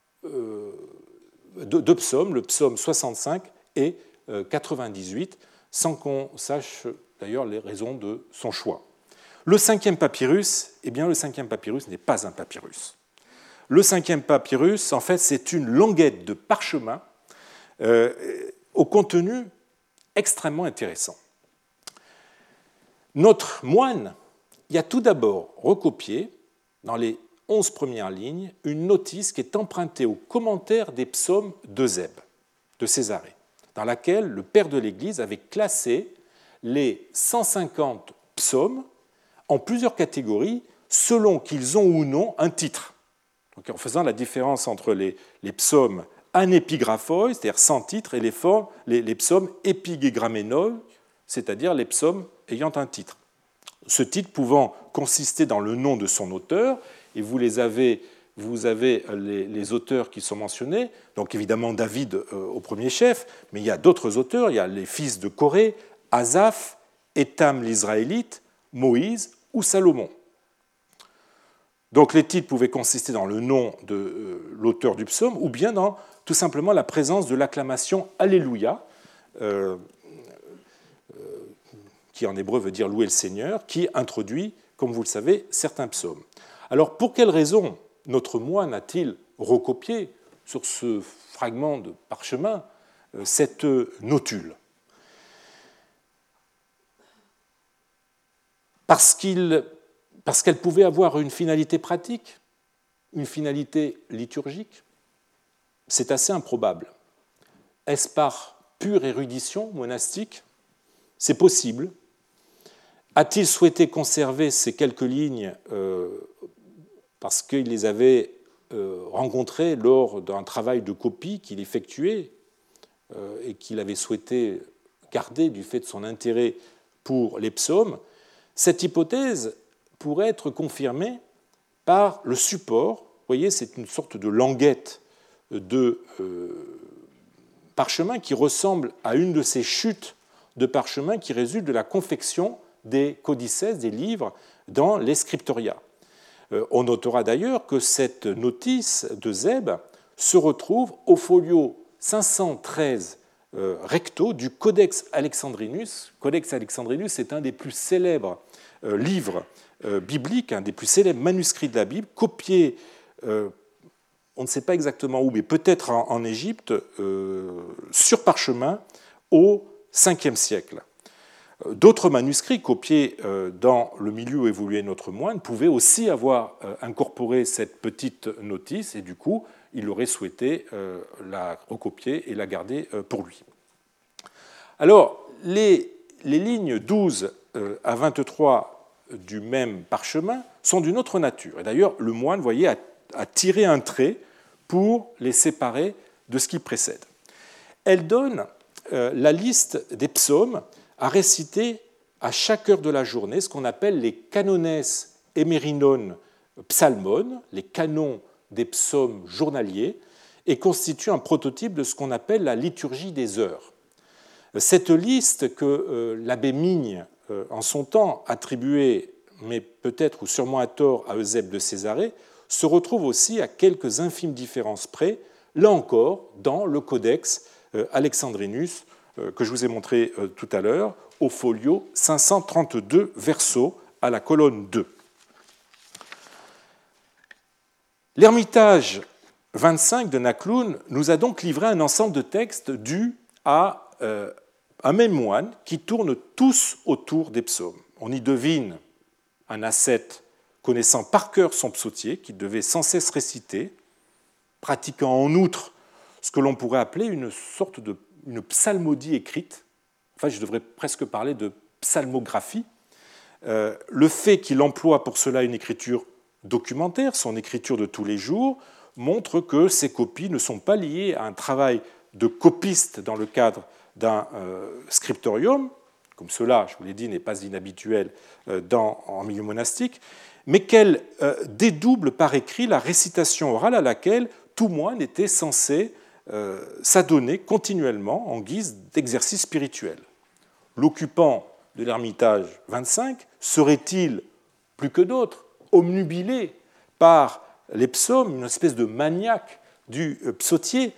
Speaker 1: deux psaumes, le psaume 65 et 98, sans qu'on sache d'ailleurs les raisons de son choix. Le cinquième papyrus, le cinquième papyrus n'est pas un papyrus. Le cinquième papyrus, en fait, c'est une languette de parchemin au contenu extrêmement intéressant. Notre moine y a tout d'abord recopié, dans les 11 premières lignes, une notice qui est empruntée au commentaire des psaumes d'Eusèbe, de Césarée, dans laquelle le père de l'Église avait classé les 150 psaumes en plusieurs catégories selon qu'ils ont ou non un titre. Donc, en faisant la différence entre les psaumes anépigraphoi, c'est-à-dire sans titre, et les psaumes épigramménoi, c'est-à-dire les psaumes ayant un titre. Ce titre pouvant consister dans le nom de son auteur, et vous avez les auteurs qui sont mentionnés, donc évidemment David au premier chef, mais il y a d'autres auteurs, il y a les fils de Corée, Asaph, Étham l'Israélite, Moïse ou Salomon. Donc les titres pouvaient consister dans le nom de l'auteur du psaume ou bien dans tout simplement la présence de l'acclamation Alléluia, qui en hébreu veut dire louer le Seigneur, qui introduit, comme vous le savez, certains psaumes. Alors pour quelle raison notre moine a-t-il recopié sur ce fragment de parchemin cette notule ? Parce qu'elle pouvait avoir une finalité pratique, une finalité liturgique. C'est assez improbable. Est-ce par pure érudition monastique ? C'est possible. A-t-il souhaité conserver ces quelques lignes parce qu'il les avait rencontrées lors d'un travail de copie qu'il effectuait et qu'il avait souhaité garder du fait de son intérêt pour les psaumes ? Cette hypothèse pourrait être confirmée par le support. Vous voyez, c'est une sorte de languette de parchemin qui ressemble à une de ces chutes de parchemin qui résultent de la confection des codices, des livres, dans les scriptoria. On notera d'ailleurs que cette notice de Zeb se retrouve au folio 513 recto du Codex Alexandrinus. Codex Alexandrinus est un des plus célèbres livres bibliques, un des plus célèbres manuscrits de la Bible, copié, on ne sait pas exactement où, mais peut-être en Égypte, sur parchemin au 5e siècle. D'autres manuscrits copiés dans le milieu où évoluait notre moine pouvaient aussi avoir incorporé cette petite notice, et du coup, il aurait souhaité la recopier et la garder pour lui. Alors, les lignes 12 à 23 du même parchemin sont d'une autre nature. Et d'ailleurs, le moine, vous voyez, a tiré un trait pour les séparer de ce qui précède. Elle donne la liste des psaumes à réciter à chaque heure de la journée, ce qu'on appelle les canones emerinon psalmon, les canons des psaumes journaliers, et constitue un prototype de ce qu'on appelle la liturgie des heures. Cette liste que l'abbé Migne, en son temps, attribuait, mais peut-être ou sûrement à tort, à Eusèbe de Césarée, se retrouve aussi à quelques infimes différences près, là encore, dans le Codex Alexandrinus, que je vous ai montré tout à l'heure, au folio 532 verso, à la colonne 2. L'Ermitage 25 de Nacloun nous a donc livré un ensemble de textes dus à un même moine qui tournent tous autour des psaumes. On y devine un ascète connaissant par cœur son psautier, qu'il devait sans cesse réciter, pratiquant en outre ce que l'on pourrait appeler une sorte de une psalmodie écrite. Enfin, je devrais presque parler de psalmographie. Le fait qu'il emploie pour cela une écriture documentaire, son écriture de tous les jours, montre que ces copies ne sont pas liées à un travail de copiste dans le cadre d'un scriptorium, comme cela, je vous l'ai dit, n'est pas inhabituel en milieu monastique, mais qu'elle dédouble par écrit la récitation orale à laquelle tout moine était censé s'adonner continuellement en guise d'exercice spirituel. L'occupant de l'Ermitage 25 serait-il, plus que d'autres, omnubilé par les psaumes, une espèce de maniaque du psautier,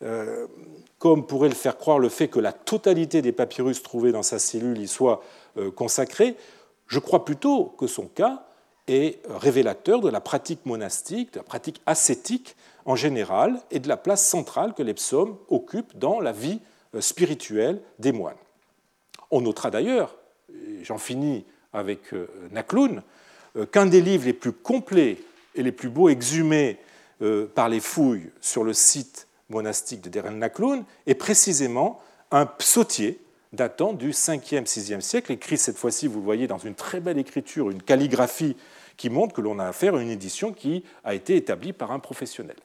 Speaker 1: comme pourrait le faire croire le fait que la totalité des papyrus trouvés dans sa cellule y soit consacrée? Je crois plutôt que son cas est révélateur de la pratique monastique, de la pratique ascétique en général, et de la place centrale que les psaumes occupent dans la vie spirituelle des moines. On notera d'ailleurs, et j'en finis avec Nacloun, qu'un des livres les plus complets et les plus beaux exhumés par les fouilles sur le site monastique de Deir el-Nacloun est précisément un psautier datant du 5e, 6e siècle, écrit cette fois-ci, vous le voyez, dans une très belle écriture, une calligraphie qui montre que l'on a affaire à une édition qui a été établie par un professionnel.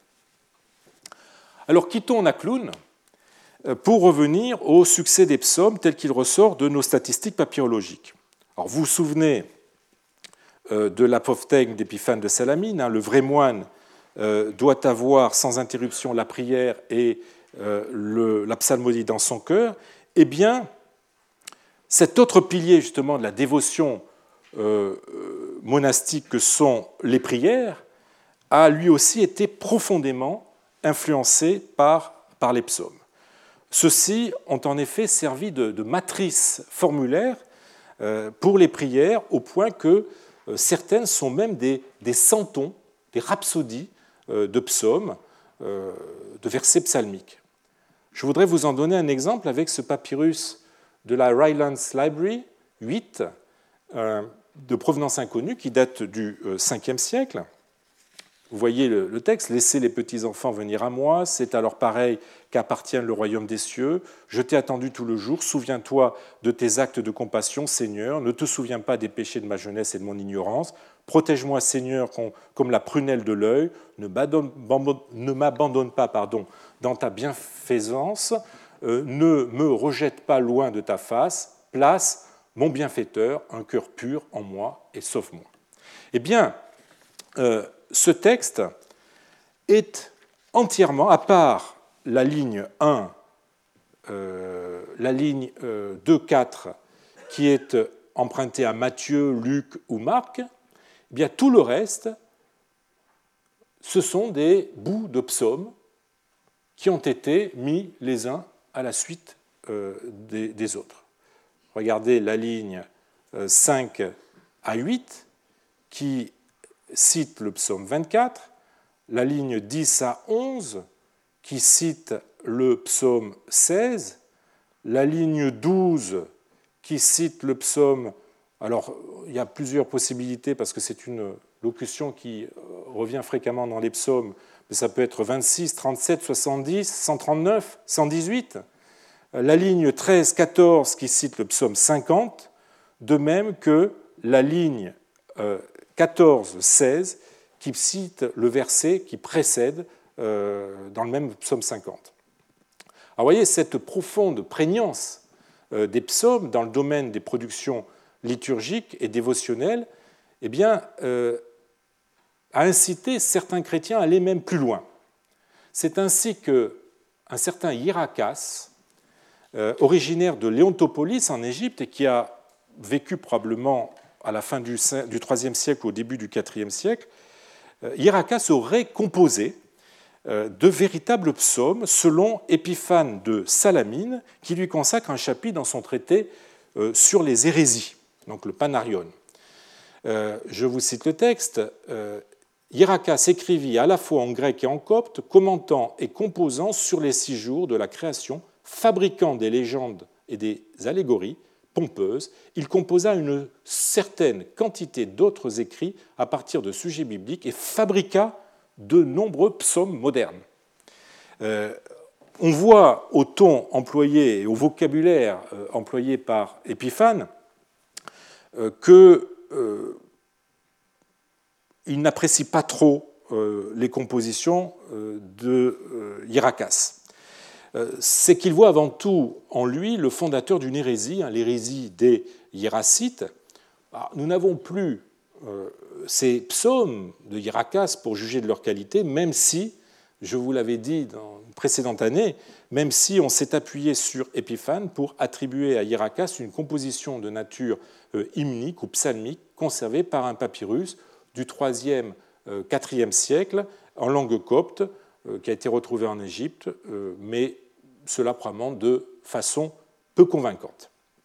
Speaker 1: Alors quittons Nacloun pour revenir au succès des psaumes tel qu'il ressort de nos statistiques papyrologiques. Alors vous vous souvenez de l'apophthegme d'Épiphane de Salamine, le vrai moine doit avoir sans interruption la prière et la psalmodie dans son cœur. Eh bien, cet autre pilier justement de la dévotion monastique que sont les prières a lui aussi été profondément influencé par les psaumes. Ceux-ci ont en effet servi de matrice formulaire pour les prières, au point que certaines sont même des santons, des rhapsodies de psaumes, de versets psalmiques. Je voudrais vous en donner un exemple avec ce papyrus de la Rylands Library 8, de provenance inconnue, qui date du 5e siècle. Vous voyez le texte, « Laissez les petits-enfants venir à moi, c'est alors pareil qu'appartienne le royaume des cieux. Je t'ai attendu tout le jour, souviens-toi de tes actes de compassion, Seigneur, ne te souviens pas des péchés de ma jeunesse et de mon ignorance. Protège-moi, Seigneur, comme la prunelle de l'œil, ne m'abandonne pas dans ta bienfaisance, ne me rejette pas loin de ta face, place, mon bienfaiteur, un cœur pur en moi et sauve-moi. » Eh bien, ce texte est entièrement, à part la ligne 1, la ligne 2, 4, qui est empruntée à Matthieu, Luc ou Marc, eh bien tout le reste ce sont des bouts de psaumes qui ont été mis les uns à la suite des autres. Regardez la ligne 5 à 8 qui cite le psaume 24, la ligne 10 à 11 qui cite le psaume 16, la ligne 12 qui cite le psaume... Alors, il y a plusieurs possibilités parce que c'est une locution qui revient fréquemment dans les psaumes, mais ça peut être 26, 37, 70, 139, 118. La ligne 13, 14 qui cite le psaume 50, de même que la ligne 14, 16 qui cite le verset qui précède dans le même psaume 50. Alors, vous voyez, cette profonde prégnance des psaumes dans le domaine des productions liturgiques et dévotionnelles, eh bien, a incité certains chrétiens à aller même plus loin. C'est ainsi qu'un certain Hierakas, originaire de Léontopolis en Égypte et qui a vécu probablement à la fin du IIIe siècle ou au début du IVe siècle, Hierakas aurait composé de véritables psaumes selon Épiphane de Salamine, qui lui consacre un chapitre dans son traité sur les hérésies, donc le Panarion. Je vous cite le texte. Hierakas écrivit à la fois en grec et en copte, commentant et composant sur les 6 jours de la création, fabriquant des légendes et des allégories pompeuses. Il composa une certaine quantité d'autres écrits à partir de sujets bibliques et fabriqua de nombreux psaumes modernes. On voit au ton employé et au vocabulaire employé par Épiphane qu'il n'apprécie pas trop les compositions de Hierakas. C'est qu'il voit avant tout en lui le fondateur d'une hérésie, l'hérésie des Hiéracites. Nous n'avons plus ces psaumes de Hierakas pour juger de leur qualité, même si, je vous l'avais dit dans une précédente année, même si on s'est appuyé sur Épiphane pour attribuer à Hierakas une composition de nature hymnique ou psalmique conservée par un papyrus du IIIe, IVe siècle en langue copte, qui a été retrouvé en Égypte, mais cela probablement de façon peu convaincante.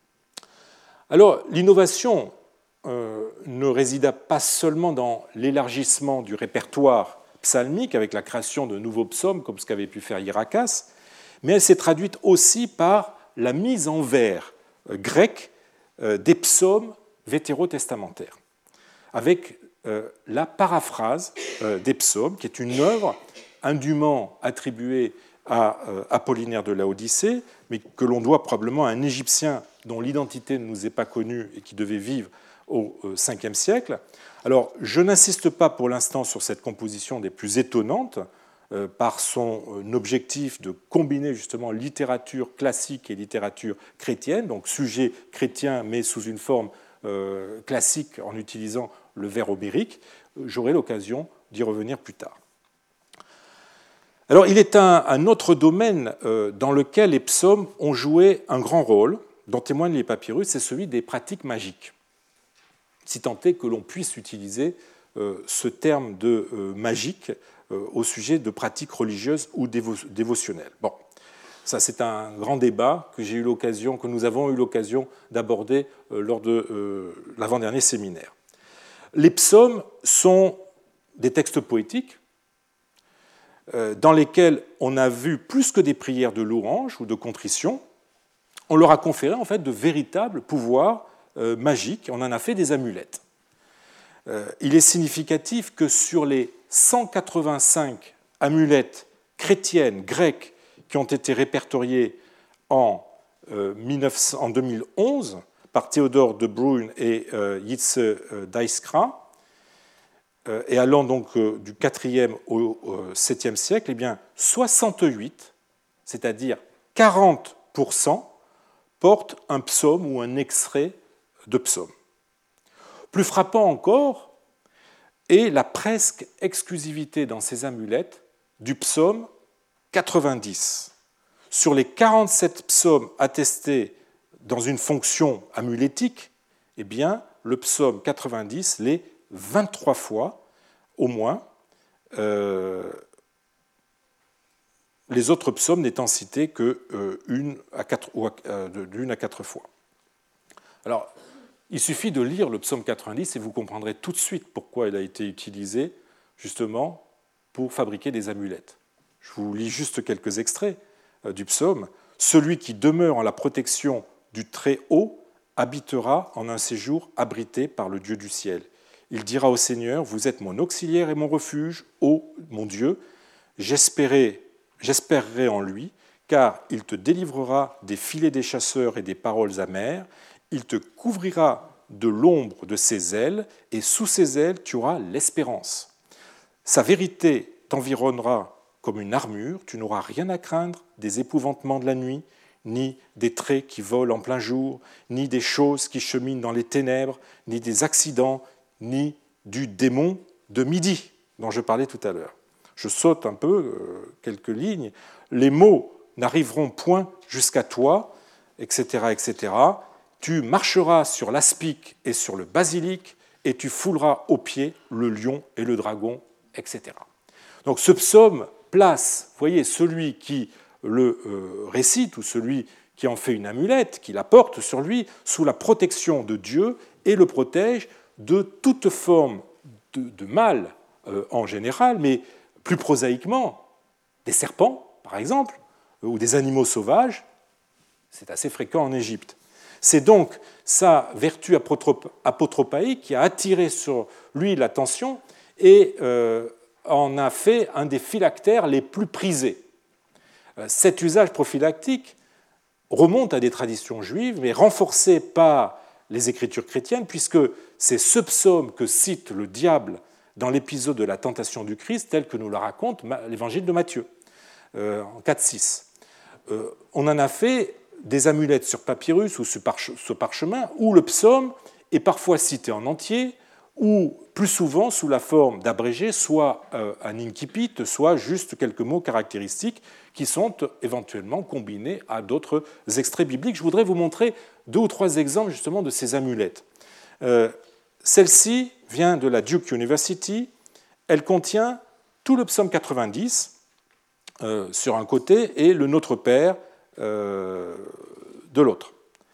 Speaker 1: Alors, l'innovation ne résida pas seulement dans l'élargissement du répertoire psalmique avec la création de nouveaux psaumes, comme ce qu'avait pu faire Hierakas, mais elle s'est traduite aussi par la mise en vers grec des psaumes vétérotestamentaires, avec la paraphrase des psaumes, qui est une œuvre indûment attribuée à Apollinaire de Laodicée, mais que l'on doit probablement à un Égyptien dont l'identité ne nous est pas connue et qui devait vivre au Ve siècle. Alors, je n'insiste pas pour l'instant sur cette composition des plus étonnantes, par son objectif de combiner justement littérature classique et littérature chrétienne, donc sujet chrétien mais sous une forme classique en utilisant le vers homérique. J'aurai l'occasion d'y revenir plus tard. Alors, il est un autre domaine dans lequel les psaumes ont joué un grand rôle, dont témoignent les papyrus, c'est celui des pratiques magiques, si tant est que l'on puisse utiliser ce terme de magique au sujet de pratiques religieuses ou dévotionnelles. Bon, ça c'est un grand débat que nous avons eu l'occasion d'aborder lors de l'avant-dernier séminaire. Les psaumes sont des textes poétiques dans lesquels on a vu plus que des prières de louange ou de contrition, on leur a conféré en fait de véritables pouvoirs magiques, on en a fait des amulettes. Il est significatif que sur les 185 amulettes chrétiennes, grecques, qui ont été répertoriées en 2011 par Théodore de Bruyne et Yitze d'Aiskra, et allant donc du IVe au VIIe siècle, eh bien 68, c'est-à-dire 40%, portent un psaume ou un extrait de psaume. Plus frappant encore est la presque exclusivité dans ces amulettes du psaume 90. Sur les 47 psaumes attestés dans une fonction amulétique, eh bien, le psaume 90 l'est 23 fois au moins, les autres psaumes n'étant cités que d'une à quatre fois. Alors, il suffit de lire le psaume 90 et vous comprendrez tout de suite pourquoi il a été utilisé justement pour fabriquer des amulettes. Je vous lis juste quelques extraits du psaume. « Celui qui demeure en la protection du Très-Haut habitera en un séjour abrité par le Dieu du ciel. Il dira au Seigneur, vous êtes mon auxiliaire et mon refuge, ô mon Dieu, j'espérerai en lui, car il te délivrera des filets des chasseurs et des paroles amères, il te couvrira de l'ombre de ses ailes, et sous ses ailes tu auras l'espérance. Sa vérité t'environnera comme une armure, tu n'auras rien à craindre des épouvantements de la nuit, ni des traits qui volent en plein jour, ni des choses qui cheminent dans les ténèbres, ni des accidents, ni du démon de midi, dont je parlais tout à l'heure. » Je saute un peu quelques lignes. « Les maux n'arriveront point jusqu'à toi, etc., etc. Tu marcheras sur l'aspic et sur le basilic, et tu fouleras aux pieds le lion et le dragon, etc. » Donc ce psaume place, vous voyez, celui qui le récite ou celui qui en fait une amulette, qui la porte sur lui, sous la protection de Dieu et le protège de toute forme de mal en général, mais plus prosaïquement, des serpents, par exemple, ou des animaux sauvages. C'est assez fréquent en Égypte. C'est donc sa vertu apotropaïque qui a attiré sur lui l'attention et en a fait un des phylactères les plus prisés. Cet usage prophylactique remonte à des traditions juives, mais renforcé par les Écritures chrétiennes, puisque c'est ce psaume que cite le diable dans l'épisode de la tentation du Christ, tel que nous le raconte l'évangile de Matthieu, en 4-6. On en a fait des amulettes sur papyrus ou sur parchemin, où le psaume est parfois cité en entier, ou plus souvent sous la forme d'abrégé, soit un incipit, soit juste quelques mots caractéristiques qui sont éventuellement combinés à d'autres extraits bibliques. Je voudrais vous montrer 2 ou 3 exemples justement de ces amulettes. Celle-ci vient de la Duke University. Elle contient tout le psaume 90 sur un côté et le Notre Père de l'autre.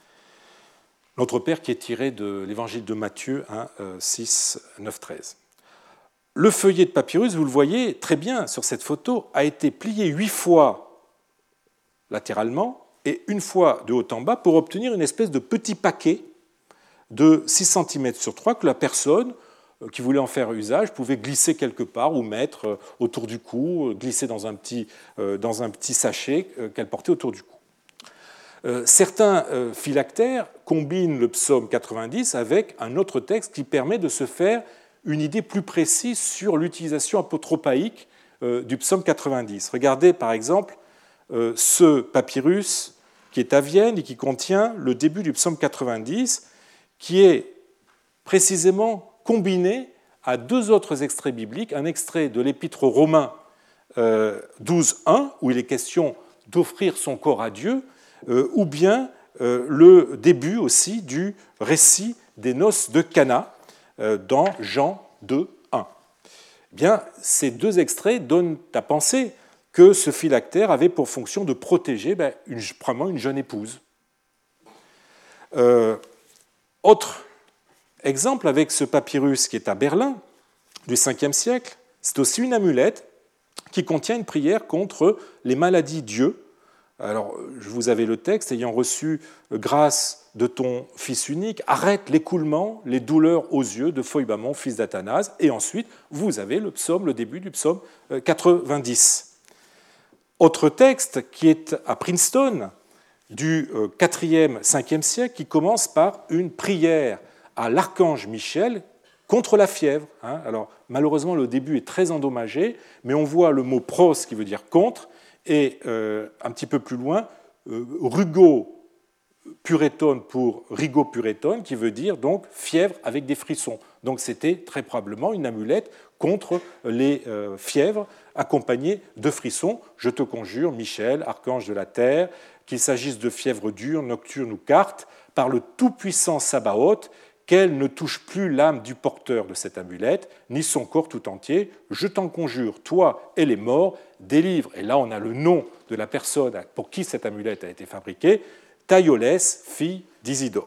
Speaker 1: Notre Père qui est tiré de l'évangile de Matthieu 6, 9, 13. Le feuillet de papyrus, vous le voyez très bien sur cette photo, a été plié 8 fois latéralement et 1 fois de haut en bas pour obtenir une espèce de petit paquet de 6 cm sur 3 que la personne qui voulait en faire usage pouvait glisser quelque part ou mettre autour du cou, glisser dans un petit sachet qu'elle portait autour du cou. Certains phylactères combinent le psaume 90 avec un autre texte qui permet de se faire une idée plus précise sur l'utilisation apotropaïque du psaume 90. Regardez par exemple ce papyrus qui est à Vienne et qui contient le début du psaume 90, qui est précisément combiné à 2 autres extraits bibliques, un extrait de l'Épître aux Romains 12.1, où il est question d'offrir son corps à Dieu, ou bien le début aussi du récit des noces de Cana dans Jean 2.1. Eh bien, ces 2 extraits donnent à penser que ce phylactère avait pour fonction de protéger probablement une jeune épouse. Autre exemple avec ce papyrus qui est à Berlin du 5e siècle, c'est aussi une amulette qui contient une prière contre les maladies d'yeux. Alors, vous avez le texte, ayant reçu grâce de ton Fils unique, arrête l'écoulement, les douleurs aux yeux de Phoibamon, fils d'Athanase. Et ensuite, vous avez le début du psaume 90. Autre texte qui est à Princeton, du 4e, 5e siècle, qui commence par une prière à l'archange Michel contre la fièvre. Alors, malheureusement, le début est très endommagé, mais on voit le mot pros qui veut dire contre, et un petit peu plus loin, rugo purétone pour rigo purétone, qui veut dire donc fièvre avec des frissons. Donc c'était très probablement une amulette contre les fièvres accompagnée de frissons. Je te conjure, Michel, archange de la terre, qu'il s'agisse de fièvre dure, nocturne ou carte, par le tout-puissant Sabaoth, qu'elle ne touche plus l'âme du porteur de cette amulette, ni son corps tout entier. Je t'en conjure, toi et les morts, délivre, et là on a le nom de la personne pour qui cette amulette a été fabriquée, Taiolès, fille d'Isidore.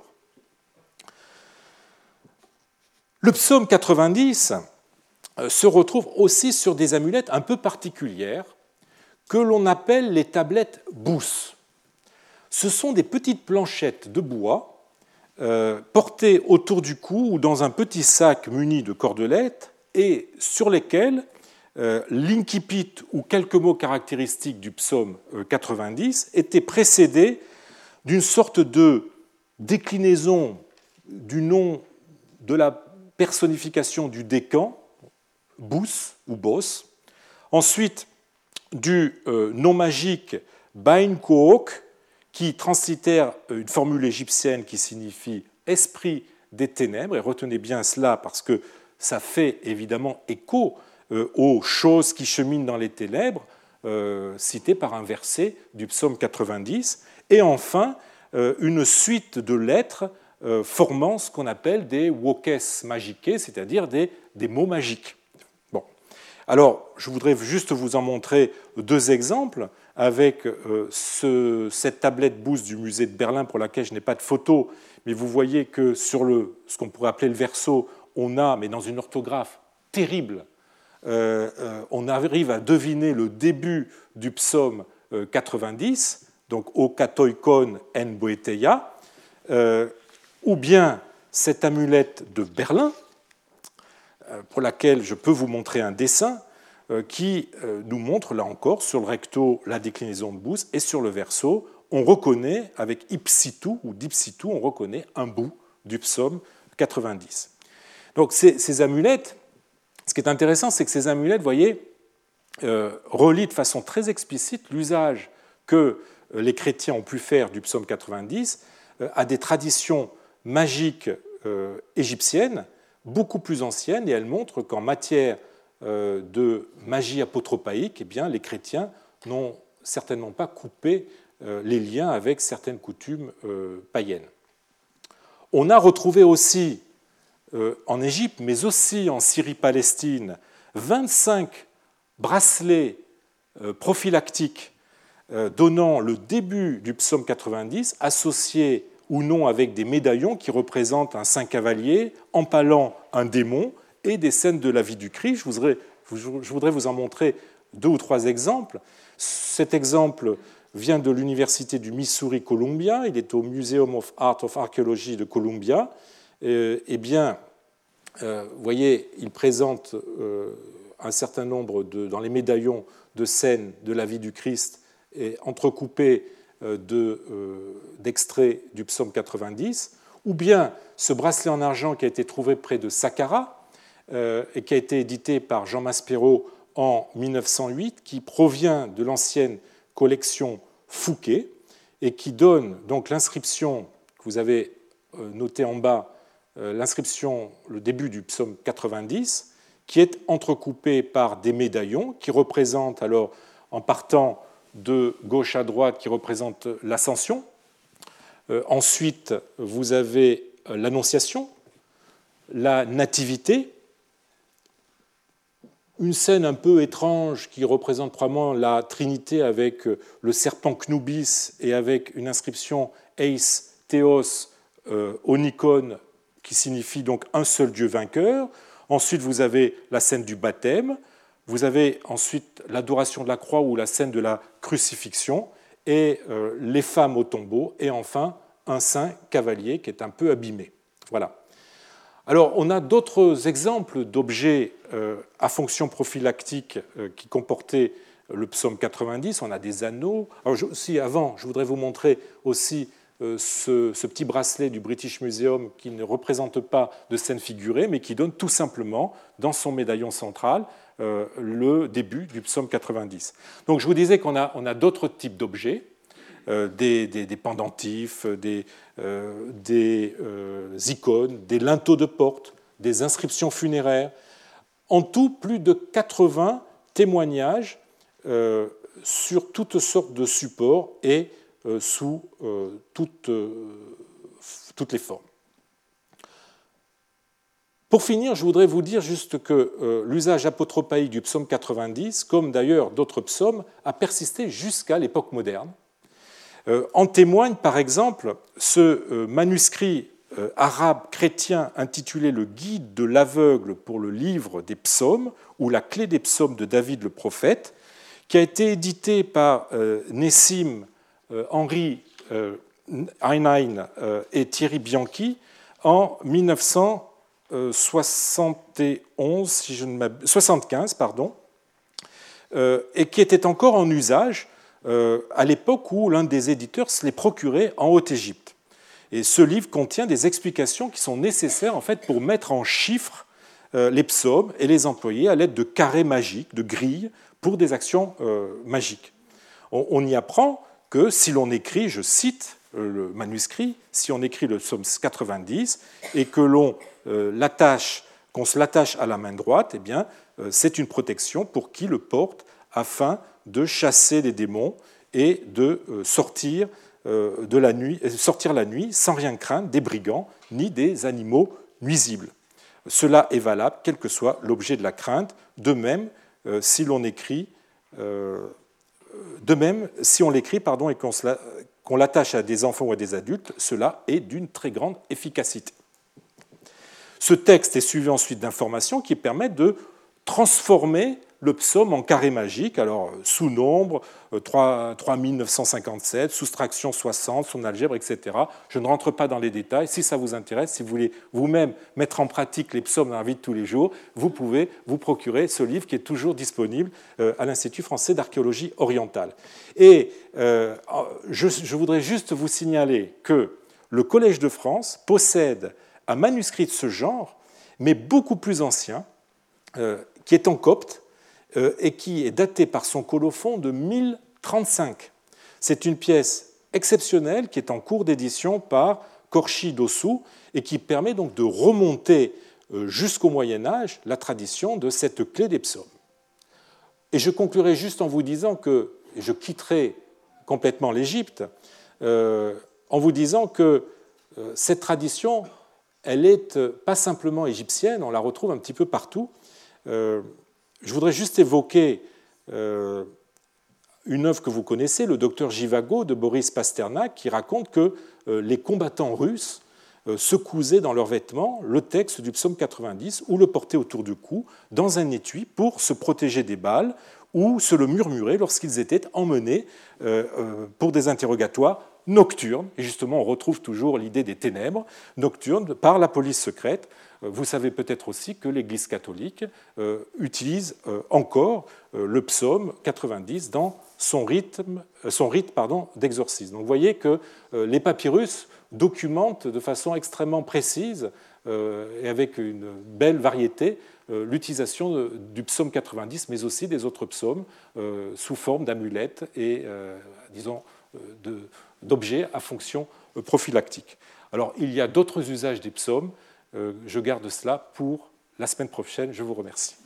Speaker 1: Le psaume 90 se retrouve aussi sur des amulettes un peu particulières que l'on appelle les tablettes bous. Ce sont des petites planchettes de bois portées autour du cou ou dans un petit sac muni de cordelettes et sur lesquelles l'incipit ou quelques mots caractéristiques du psaume 90 étaient précédés d'une sorte de déclinaison du nom de la personnification du décan, Bous ou Bos, ensuite du nom magique Bain Kook, qui translittère une formule égyptienne qui signifie esprit des ténèbres, et retenez bien cela parce que ça fait évidemment écho aux choses qui cheminent dans les ténèbres, cité par un verset du psaume 90, et enfin une suite de lettres formant ce qu'on appelle des wokes magiques, c'est-à-dire des mots magiques. Bon. Alors, je voudrais juste vous en montrer deux exemples avec cette tablette Bous du musée de Berlin pour laquelle je n'ai pas de photo, mais vous voyez que sur ce qu'on pourrait appeler le verso, on a, mais dans une orthographe terrible, on arrive à deviner le début du psaume 90, donc O katoikon en boeteia, ou bien cette amulette de Berlin, pour laquelle je peux vous montrer un dessin qui nous montre, là encore, sur le recto, la déclinaison de Bous, et sur le verso, on reconnaît, avec ipsitu ou dipsitu, on reconnaît un bout du psaume 90. Donc ces amulettes, ce qui est intéressant, c'est que ces amulettes, vous voyez, relient de façon très explicite l'usage que les chrétiens ont pu faire du psaume 90 à des traditions magiques égyptiennes, beaucoup plus anciennes, et elles montrent qu'en matière de magie apotropaïque, eh bien, les chrétiens n'ont certainement pas coupé les liens avec certaines coutumes païennes. On a retrouvé aussi en Égypte, mais aussi en Syrie-Palestine, 25 bracelets prophylactiques donnant le début du psaume 90, associés ou non avec des médaillons qui représentent un saint cavalier empalant un démon et des scènes de la vie du Christ. Je voudrais vous en montrer deux ou trois exemples. Cet exemple vient de l'université du Missouri Columbia, il est au Museum of Art of Archaeology de Columbia. Eh bien, vous voyez, il présente un certain nombre, dans les médaillons, de scènes de la vie du Christ entrecoupées d'extraits du psaume 90, ou bien ce bracelet en argent qui a été trouvé près de Saqqara et qui a été édité par Jean Maspero en 1908, qui provient de l'ancienne collection Fouquet et qui donne donc l'inscription que vous avez notée en bas, l'inscription, le début du psaume 90, qui est entrecoupée par des médaillons qui représentent, alors en partant de gauche à droite, qui représentent l'Ascension. Ensuite, vous avez l'Annonciation, la Nativité, une scène un peu étrange qui représente probablement la Trinité avec le serpent Knubis et avec une inscription Eis Theos Onikon qui signifie donc un seul Dieu vainqueur. Ensuite, vous avez la scène du baptême. Vous avez ensuite l'adoration de la croix ou la scène de la crucifixion et les femmes au tombeau. Et enfin, un saint cavalier qui est un peu abîmé. Voilà. Alors, on a d'autres exemples d'objets à fonction prophylactique qui comportaient le psaume 90. On a des anneaux. Alors, avant, je voudrais vous montrer aussi ce petit bracelet du British Museum qui ne représente pas de scène figurée, mais qui donne tout simplement, dans son médaillon central, le début du psaume 90. Donc, je vous disais qu'on a d'autres types d'objets. Des pendentifs, des icônes, des linteaux de porte, des inscriptions funéraires. En tout, plus de 80 témoignages sur toutes sortes de supports et sous toutes les formes. Pour finir, je voudrais vous dire juste que l'usage apotropaïque du psaume 90, comme d'ailleurs d'autres psaumes, a persisté jusqu'à l'époque moderne. En témoigne par exemple ce manuscrit arabe chrétien intitulé Le Guide de l'aveugle pour le livre des psaumes, ou La clé des psaumes de David le prophète, qui a été édité par Nessim, Henri Heinlein et Thierry Bianchi en 1971, si je ne m'abuse, 75, pardon, et qui était encore en usage à l'époque où l'un des éditeurs se les procurait en Haute-Égypte. Et ce livre contient des explications qui sont nécessaires en fait pour mettre en chiffres les psaumes et les employer à l'aide de carrés magiques, de grilles pour des actions magiques. On y apprend que si l'on écrit, je cite le manuscrit, si on écrit le psaume 90 et que qu'on se l'attache à la main droite, eh bien, c'est une protection pour qui le porte afin de chasser les démons et de sortir la nuit sans rien craindre des brigands ni des animaux nuisibles. Cela est valable quel que soit l'objet de la crainte. De même, si on l'écrit et qu'on l'attache à des enfants ou à des adultes, cela est d'une très grande efficacité. Ce texte est suivi ensuite d'informations qui permettent de transformer le psaume en carré magique, alors sous-nombre, 3957, soustraction 60, son algèbre, etc. Je ne rentre pas dans les détails. Si ça vous intéresse, si vous voulez vous-même mettre en pratique les psaumes dans la vie de tous les jours, vous pouvez vous procurer ce livre qui est toujours disponible à l'Institut français d'archéologie orientale. Et je voudrais juste vous signaler que le Collège de France possède un manuscrit de ce genre, mais beaucoup plus ancien, qui est en copte, et qui est daté par son colophon de 1035. C'est une pièce exceptionnelle qui est en cours d'édition par Korchi Dossou et qui permet donc de remonter jusqu'au Moyen-Âge la tradition de cette clé des psaumes. Et je conclurai juste en vous disant que, et je quitterai complètement l'Égypte, en vous disant que cette tradition, elle n'est pas simplement égyptienne, on la retrouve un petit peu partout. Je voudrais juste évoquer une œuvre que vous connaissez, le Docteur Jivago de Boris Pasternak, qui raconte que les combattants russes se cousaient dans leurs vêtements le texte du psaume 90 ou le portaient autour du cou dans un étui pour se protéger des balles ou se le murmurer lorsqu'ils étaient emmenés pour des interrogatoires nocturnes. Et justement, on retrouve toujours l'idée des ténèbres nocturnes par la police secrète. Vous savez peut-être aussi que l'Église catholique utilise encore le psaume 90 dans son rite d'exorcisme. Donc vous voyez que les papyrus documentent de façon extrêmement précise et avec une belle variété l'utilisation du psaume 90, mais aussi des autres psaumes sous forme d'amulettes et, disons, d'objets à fonction prophylactique. Alors, il y a d'autres usages des psaumes. Je garde cela pour la semaine prochaine. Je vous remercie.